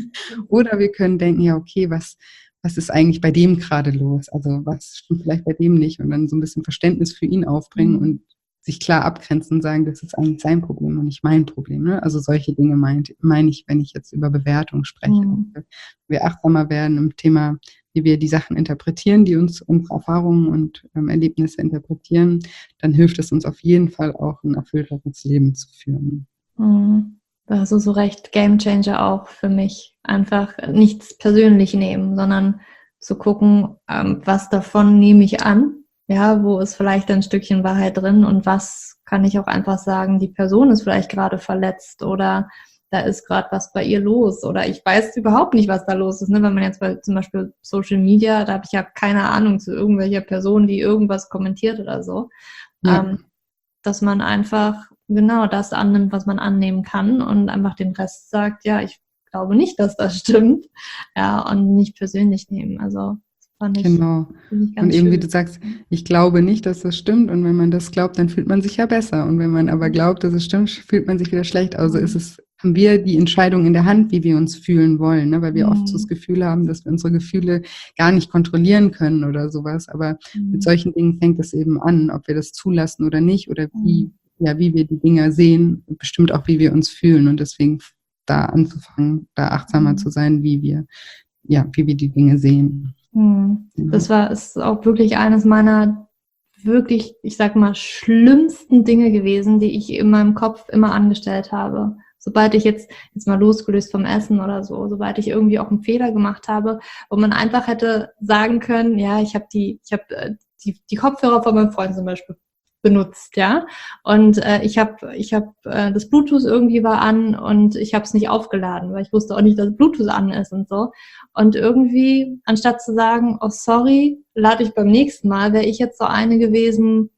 Oder wir können denken, ja, okay, was, was ist eigentlich bei dem gerade los? Also was stimmt vielleicht bei dem nicht? Und dann so ein bisschen Verständnis für ihn aufbringen mhm. und sich klar abgrenzen und sagen, das ist eigentlich sein Problem und nicht mein Problem. Ne? Also solche Dinge meine mein ich, wenn ich jetzt über Bewertung spreche. Mhm. Wir achtsamer werden im Thema, wie wir die Sachen interpretieren, die uns unsere Erfahrungen und ähm, Erlebnisse interpretieren, dann hilft es uns auf jeden Fall auch, ein erfüllteres Leben zu führen. Mhm. Da hast du so recht, Gamechanger auch für mich. Einfach nichts persönlich nehmen, sondern zu gucken, ähm, was davon nehme ich an. Ja, wo ist vielleicht ein Stückchen Wahrheit drin und was kann ich auch einfach sagen, die Person ist vielleicht gerade verletzt oder da ist gerade was bei ihr los oder ich weiß überhaupt nicht, was da los ist. Ne? Wenn man jetzt bei zum Beispiel Social Media, da habe ich ja keine Ahnung zu irgendwelcher Person, die irgendwas kommentiert oder so. Ja. Ähm, dass man einfach genau das annimmt, was man annehmen kann und einfach den Rest sagt, ja, ich glaube nicht, dass das stimmt. Ja, und nicht persönlich nehmen. Also fand ich, Genau. finde ich ganz Und eben, schön. wie du sagst, ich glaube nicht, dass das stimmt. Und wenn man das glaubt, dann fühlt man sich ja besser. Und wenn man aber glaubt, dass es stimmt, fühlt man sich wieder schlecht. Also ist es, haben wir die Entscheidung in der Hand, wie wir uns fühlen wollen, ne? Weil wir oft so das Gefühl haben, dass wir unsere Gefühle gar nicht kontrollieren können oder sowas. Aber mit solchen Dingen fängt es eben an, ob wir das zulassen oder nicht oder wie, ja, wie wir die Dinge sehen, bestimmt auch, wie wir uns fühlen. Und deswegen da anzufangen, da achtsamer zu sein, wie wir, ja, wie wir die Dinge sehen. Hm. Das war ist auch wirklich eines meiner wirklich, ich sag mal, schlimmsten Dinge gewesen, die ich in meinem Kopf immer angestellt habe. Sobald ich jetzt, jetzt mal losgelöst vom Essen oder so, sobald ich irgendwie auch einen Fehler gemacht habe, wo man einfach hätte sagen können, ja, ich habe die, ich habe die, die Kopfhörer von meinem Freund zum Beispiel benutzt, ja, und äh, ich habe ich habe äh, das Bluetooth irgendwie war an und ich habe es nicht aufgeladen, weil ich wusste auch nicht, dass Bluetooth an ist und so, und irgendwie, anstatt zu sagen, oh sorry, lade ich beim nächsten Mal, wäre ich jetzt so eine gewesen,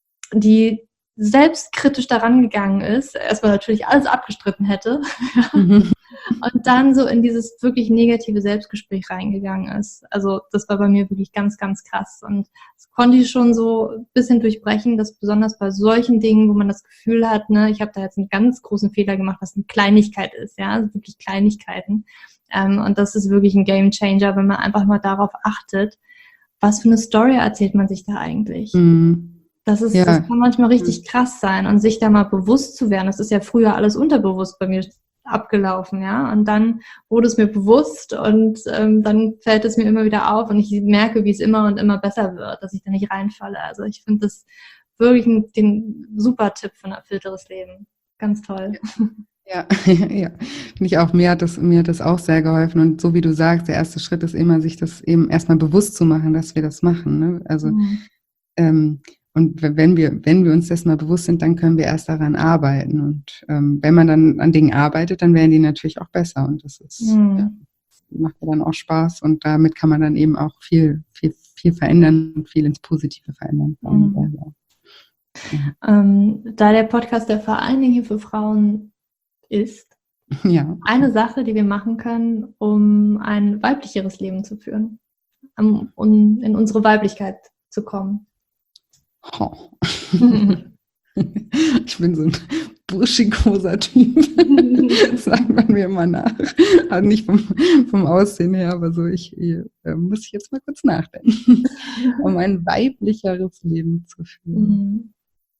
die selbstkritisch daran gegangen ist, erstmal natürlich alles abgestritten hätte mhm. und dann so in dieses wirklich negative Selbstgespräch reingegangen ist. Also das war bei mir wirklich ganz, ganz krass und das konnte ich schon so ein bisschen durchbrechen, dass besonders bei solchen Dingen, wo man das Gefühl hat, ne, ich habe da jetzt einen ganz großen Fehler gemacht, was eine Kleinigkeit ist, ja, also wirklich Kleinigkeiten. Ähm, und das ist wirklich ein Gamechanger, wenn man einfach mal darauf achtet, was für eine Story erzählt man sich da eigentlich. Mhm. Das ist, ja. Das kann manchmal richtig krass sein und sich da mal bewusst zu werden. Das ist ja früher alles unterbewusst bei mir abgelaufen, ja. Und dann wurde es mir bewusst und ähm, dann fällt es mir immer wieder auf und ich merke, wie es immer und immer besser wird, dass ich da nicht reinfalle. Also ich finde das wirklich ein, den super Tipp für ein erfüllteres Leben. Ganz toll. Ja, ja, finde ich auch. Mir hat das, mir hat das auch sehr geholfen. Und so wie du sagst, der erste Schritt ist immer, sich das eben erstmal bewusst zu machen, dass wir das machen. Ne? Also mhm. ähm, Und wenn wir, wenn wir uns dessen mal bewusst sind, dann können wir erst daran arbeiten. Und ähm, wenn man dann an Dingen arbeitet, dann werden die natürlich auch besser. Und das ist, mhm. ja, macht ja dann auch Spaß. Und damit kann man dann eben auch viel, viel, viel verändern und viel ins Positive verändern. Mhm. Ja. Ähm, da der Podcast ja vor allen Dingen hier für Frauen ist, ja. Eine Sache, die wir machen können, um ein weiblicheres Leben zu führen, um, um in unsere Weiblichkeit zu kommen. Oh. Ich bin so ein burschikoser Typ, sagt man mir immer nach. Also nicht vom, vom Aussehen her, aber so, ich, ich äh, muss ich jetzt mal kurz nachdenken, um ein weiblicheres Leben zu führen. Mhm.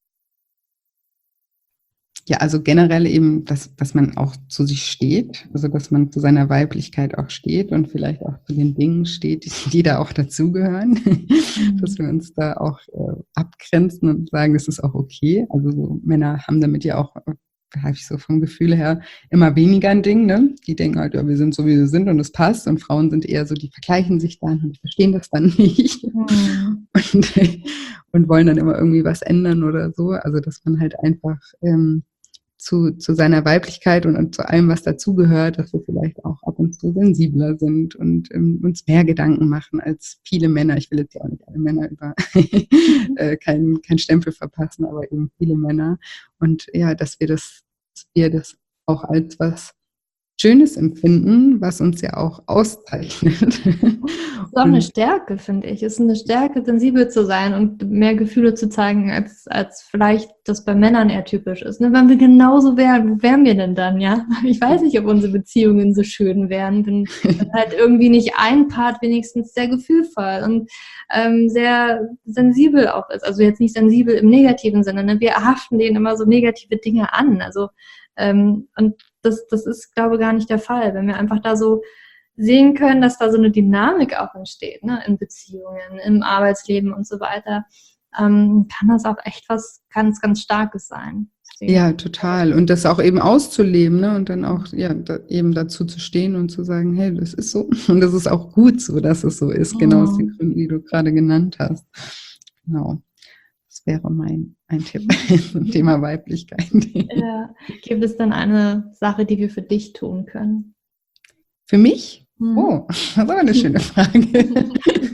Ja, also generell eben, dass, dass man auch zu sich steht, also dass man zu seiner Weiblichkeit auch steht und vielleicht auch zu den Dingen steht, die da auch dazugehören, mhm. dass wir uns da auch äh, abgrenzen und sagen, das ist auch okay. Also so, Männer haben damit ja auch, habe ich so vom Gefühl her, immer weniger ein Ding, ne? Die denken halt, ja, wir sind so, wie wir sind und es passt, und Frauen sind eher so, die vergleichen sich dann und verstehen das dann nicht mhm. und, und wollen dann immer irgendwie was ändern oder so. Also dass man halt einfach ähm, Zu, zu seiner Weiblichkeit und, und zu allem, was dazugehört, dass wir vielleicht auch ab und zu sensibler sind und ähm, uns mehr Gedanken machen als viele Männer. Ich will jetzt ja auch nicht alle Männer über äh, keinen kein Stempel verpassen, aber eben viele Männer. Und ja, dass wir das, dass wir das auch als was Schönes empfinden, was uns ja auch auszeichnet. Das ist auch eine Stärke, finde ich. Es ist eine Stärke, sensibel zu sein und mehr Gefühle zu zeigen, als, als vielleicht das bei Männern eher typisch ist. Ne? Wenn wir genauso wären, wo wären wir denn dann, ja? Ich weiß nicht, ob unsere Beziehungen so schön wären, wenn, wenn halt irgendwie nicht ein Part wenigstens sehr gefühlvoll und ähm, sehr sensibel auch ist. Also jetzt nicht sensibel im negativen Sinne. Ne? Wir haften denen immer so negative Dinge an. Also ähm, und das, das ist, glaube ich, gar nicht der Fall. Wenn wir einfach da so sehen können, dass da so eine Dynamik auch entsteht, ne, in Beziehungen, im Arbeitsleben und so weiter, ähm, kann das auch echt was ganz, ganz Starkes sein. Deswegen. Ja, total. Und das auch eben auszuleben, ne, und dann auch ja da, eben dazu zu stehen und zu sagen, hey, das ist so. Und das ist auch gut so, dass es so ist, genau aus den Gründen, die du gerade genannt hast. Genau. Das wäre mein ein Tipp zum Thema Weiblichkeit. Ja. Gibt es dann eine Sache, die wir für dich tun können? Für mich? Hm. Oh, das ist aber eine schöne Frage.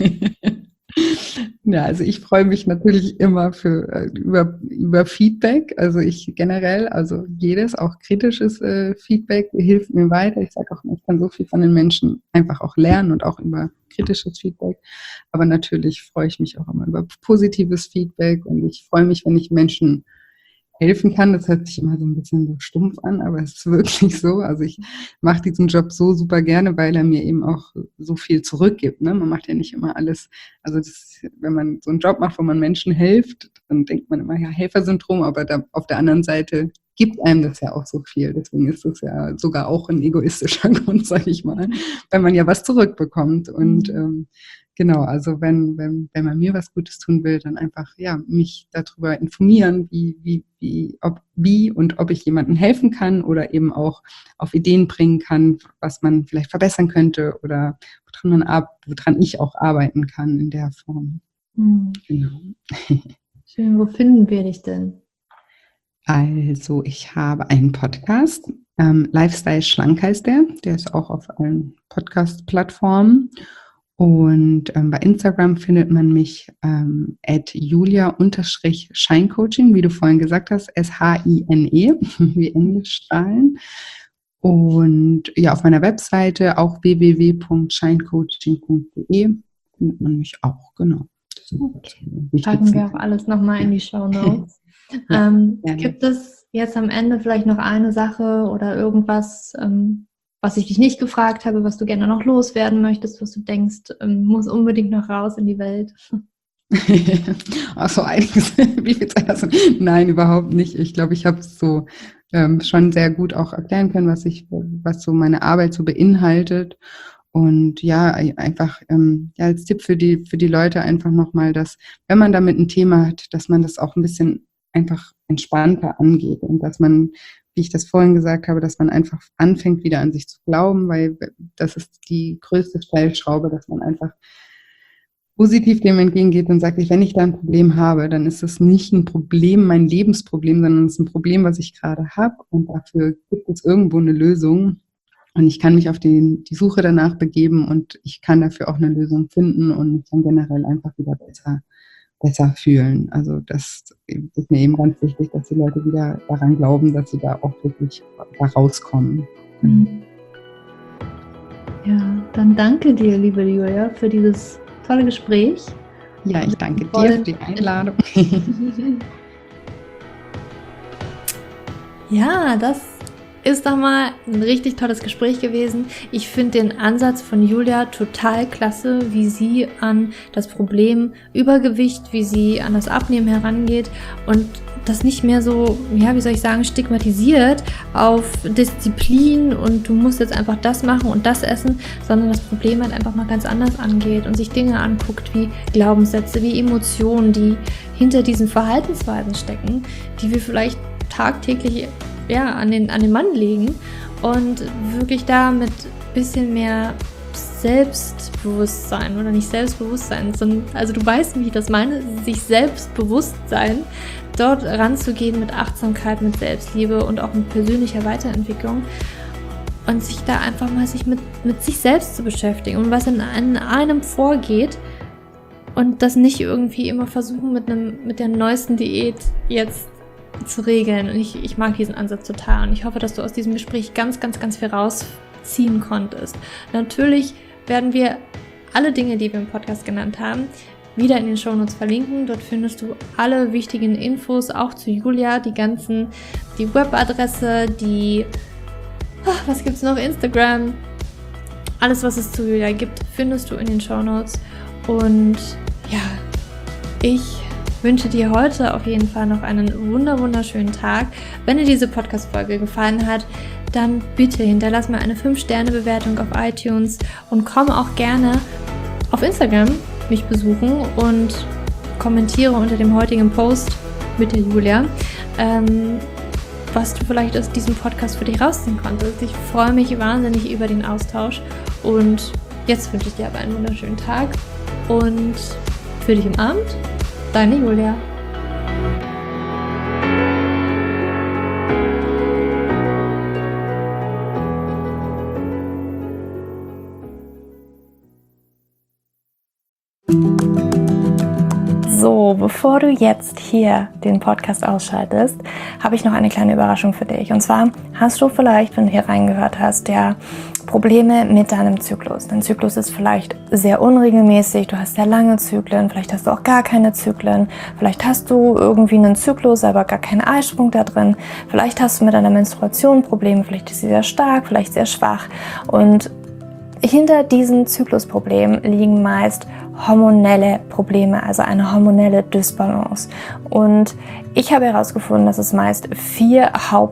Ja, also ich freue mich natürlich immer für, über, über Feedback, also ich generell, also jedes, auch kritisches äh, Feedback hilft mir weiter. Ich sage auch, ich kann so viel von den Menschen einfach auch lernen und auch über kritisches Feedback, aber natürlich freue ich mich auch immer über positives Feedback und ich freue mich, wenn ich Menschen helfen kann. Das hört sich immer so ein bisschen so stumpf an, aber es ist wirklich so. Also ich mache diesen Job so super gerne, weil er mir eben auch so viel zurückgibt. Ne? Man macht ja nicht immer alles, also das, wenn man so einen Job macht, wo man Menschen hilft, dann denkt man immer, ja, Helfersyndrom, aber da, auf der anderen Seite gibt einem das ja auch so viel. Deswegen ist es ja sogar auch ein egoistischer Grund, sage ich mal, weil man ja was zurückbekommt. Und ähm, genau, also wenn, wenn, wenn man mir was Gutes tun will, dann einfach ja mich darüber informieren, wie, wie, wie, ob, wie und ob ich jemandem helfen kann oder eben auch auf Ideen bringen kann, was man vielleicht verbessern könnte oder woran man ab, woran ich auch arbeiten kann in der Form. Mhm. Genau. Schön, wo finden wir dich denn? Also ich habe einen Podcast, ähm, Lifestyle Schlank heißt der, der ist auch auf allen Podcast-Plattformen. Und ähm, bei Instagram findet man mich ähm, at julia-scheincoaching, wie du vorhin gesagt hast, S H I N E, wie Englischstrahlen. Und ja, auf meiner Webseite auch w w w punkt scheincoaching punkt d e findet man mich auch, genau. Okay. Packen wir auch alles nochmal in die Shownotes. Ja, ähm, gibt es jetzt am Ende vielleicht noch eine Sache oder irgendwas, ähm, was ich dich nicht gefragt habe, was du gerne noch loswerden möchtest, was du denkst, ähm, muss unbedingt noch raus in die Welt? Ach so, einiges. Wie viel Zeit hast du? Nein, überhaupt nicht. Ich glaube, ich habe es so ähm, schon sehr gut auch erklären können, was ich, was so meine Arbeit so beinhaltet. Und ja, einfach ähm, ja, als Tipp für die, für die Leute einfach nochmal, dass, wenn man damit ein Thema hat, dass man das auch ein bisschen einfach entspannter angeht und dass man, wie ich das vorhin gesagt habe, dass man einfach anfängt, wieder an sich zu glauben, weil das ist die größte Stellschraube, dass man einfach positiv dem entgegengeht und sagt, wenn ich da ein Problem habe, dann ist es nicht ein Problem, mein Lebensproblem, sondern es ist ein Problem, was ich gerade habe und dafür gibt es irgendwo eine Lösung. Und ich kann mich auf die, die Suche danach begeben und ich kann dafür auch eine Lösung finden und mich dann generell einfach wieder besser, besser fühlen. Also das ist mir eben ganz wichtig, dass die Leute wieder daran glauben, dass sie da auch wirklich da rauskommen. Mhm. Ja, dann danke dir, liebe Julia, für dieses tolle Gespräch. Ja, ich danke dir für die Einladung. Ja, das ist doch mal ein richtig tolles Gespräch gewesen. Ich finde den Ansatz von Julia total klasse, wie sie an das Problem Übergewicht, wie sie an das Abnehmen herangeht und das nicht mehr so, ja, wie soll ich sagen, stigmatisiert auf Disziplin und du musst jetzt einfach das machen und das essen, sondern das Problem halt einfach mal ganz anders angeht und sich Dinge anguckt wie Glaubenssätze, wie Emotionen, die hinter diesen Verhaltensweisen stecken, die wir vielleicht tagtäglich ja, an den, an den Mann legen und wirklich da mit ein bisschen mehr Selbstbewusstsein oder nicht Selbstbewusstsein, sondern, also du weißt, wie ich das meine, sich Selbstbewusstsein, dort ranzugehen mit Achtsamkeit, mit Selbstliebe und auch mit persönlicher Weiterentwicklung und sich da einfach mal sich mit, mit sich selbst zu beschäftigen und was in, in einem vorgeht und das nicht irgendwie immer versuchen mit einem, mit der neuesten Diät jetzt zu regeln. Und ich, ich mag diesen Ansatz total und ich hoffe, dass du aus diesem Gespräch ganz, ganz, ganz viel rausziehen konntest. Natürlich werden wir alle Dinge, die wir im Podcast genannt haben, wieder in den Shownotes verlinken. Dort findest du alle wichtigen Infos, auch zu Julia, die ganzen, die Webadresse, die, ach, was gibt's noch, Instagram, alles, was es zu Julia gibt, findest du in den Shownotes. Und ja, ich wünsche dir heute auf jeden Fall noch einen wunder wunderschönen Tag. Wenn dir diese Podcast-Folge gefallen hat, dann bitte hinterlass mir eine fünf Sterne Bewertung auf iTunes und komm auch gerne auf Instagram mich besuchen und kommentiere unter dem heutigen Post mit der Julia, ähm, was du vielleicht aus diesem Podcast für dich rausziehen konntest. Ich freue mich wahnsinnig über den Austausch und jetzt wünsche ich dir aber einen wunderschönen Tag und für dich im Abend. Deine Julia. So, bevor du jetzt hier den Podcast ausschaltest, habe ich noch eine kleine Überraschung für dich. Und zwar hast du vielleicht, wenn du hier reingehört hast, ja Probleme mit deinem Zyklus. Dein Zyklus ist vielleicht sehr unregelmäßig, du hast sehr lange Zyklen, vielleicht hast du auch gar keine Zyklen, vielleicht hast du irgendwie einen Zyklus, aber gar keinen Eisprung da drin, vielleicht hast du mit deiner Menstruation Probleme, vielleicht ist sie sehr stark, vielleicht sehr schwach. Und hinter diesen Zyklusproblemen liegen meist hormonelle Probleme, also eine hormonelle Dysbalance. Und ich habe herausgefunden, dass es meist vier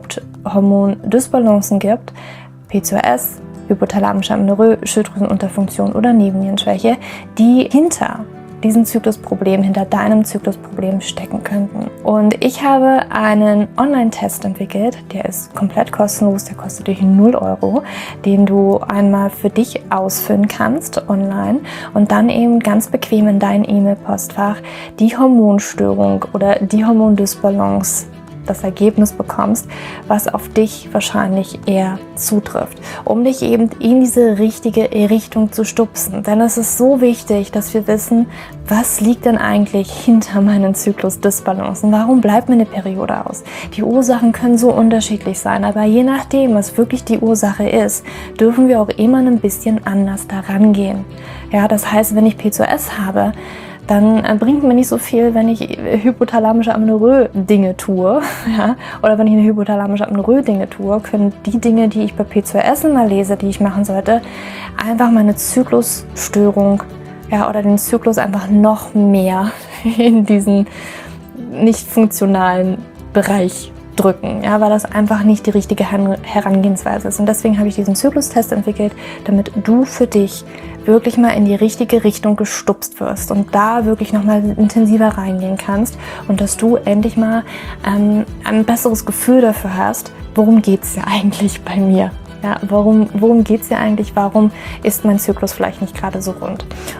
Haupthormon-Dysbalancen gibt: P C O S, hypothalamische Amenorrhoe, Schilddrüsenunterfunktion oder Nebennierenschwäche, die hinter diesen Zyklusproblem, hinter deinem Zyklusproblem stecken könnten. Und ich habe einen Online-Test entwickelt, der ist komplett kostenlos, der kostet dich null Euro, den du einmal für dich ausfüllen kannst online und dann eben ganz bequem in dein E-Mail-Postfach die Hormonstörung oder die Hormondysbalance, das Ergebnis bekommst, was auf dich wahrscheinlich eher zutrifft, um dich eben in diese richtige Richtung zu stupsen. Denn es ist so wichtig, dass wir wissen, was liegt denn eigentlich hinter meinen Zyklusdysbalancen? Warum bleibt mir eine Periode aus? Die Ursachen können so unterschiedlich sein, aber je nachdem, was wirklich die Ursache ist, dürfen wir auch immer ein bisschen anders daran gehen. Ja, das heißt, wenn ich P C O S habe, dann bringt mir nicht so viel, wenn ich hypothalamische Amenorrhoe Dinge tue, ja, oder wenn ich eine hypothalamische Amenorrhoe Dinge tue, können die Dinge, die ich bei P C O S immer lese, die ich machen sollte, einfach meine Zyklusstörung, ja, oder den Zyklus einfach noch mehr in diesen nicht funktionalen Bereich drücken, ja, weil das einfach nicht die richtige Herangehensweise ist. Und deswegen habe ich diesen Zyklustest entwickelt, damit du für dich wirklich mal in die richtige Richtung gestupst wirst und da wirklich nochmal intensiver reingehen kannst und dass du endlich mal ähm, ein besseres Gefühl dafür hast, worum geht es ja eigentlich bei mir? Ja, warum worum geht es ja eigentlich? Warum ist mein Zyklus vielleicht nicht gerade so rund?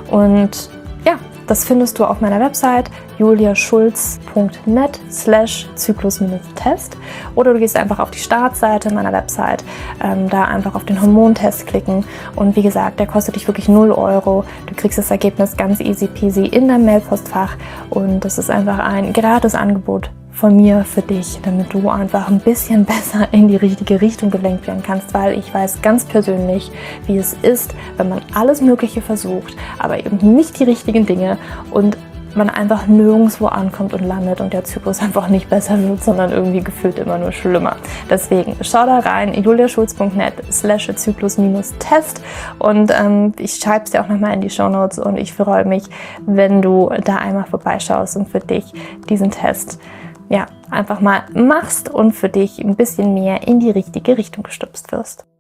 Und ja, das findest du auf meiner Website juliaschulz punkt net slash zyklus-test oder du gehst einfach auf die Startseite meiner Website, ähm, da einfach auf den Hormontest klicken und wie gesagt, der kostet dich wirklich null Euro. Du kriegst das Ergebnis ganz easy peasy in deinem Mailpostfach und das ist einfach ein gratis Angebot von mir für dich, damit du einfach ein bisschen besser in die richtige Richtung gelenkt werden kannst, weil ich weiß ganz persönlich, wie es ist, wenn man alles Mögliche versucht, aber eben nicht die richtigen Dinge und man einfach nirgendwo ankommt und landet und der Zyklus einfach nicht besser wird, sondern irgendwie gefühlt immer nur schlimmer. Deswegen schau da rein, juliaschulz punkt net slash zyklus-test und ähm, ich schreibe es dir auch nochmal in die Shownotes und ich freue mich, wenn du da einmal vorbeischaust und für dich diesen Test ja, einfach mal machst und für dich ein bisschen mehr in die richtige Richtung gestupst wirst.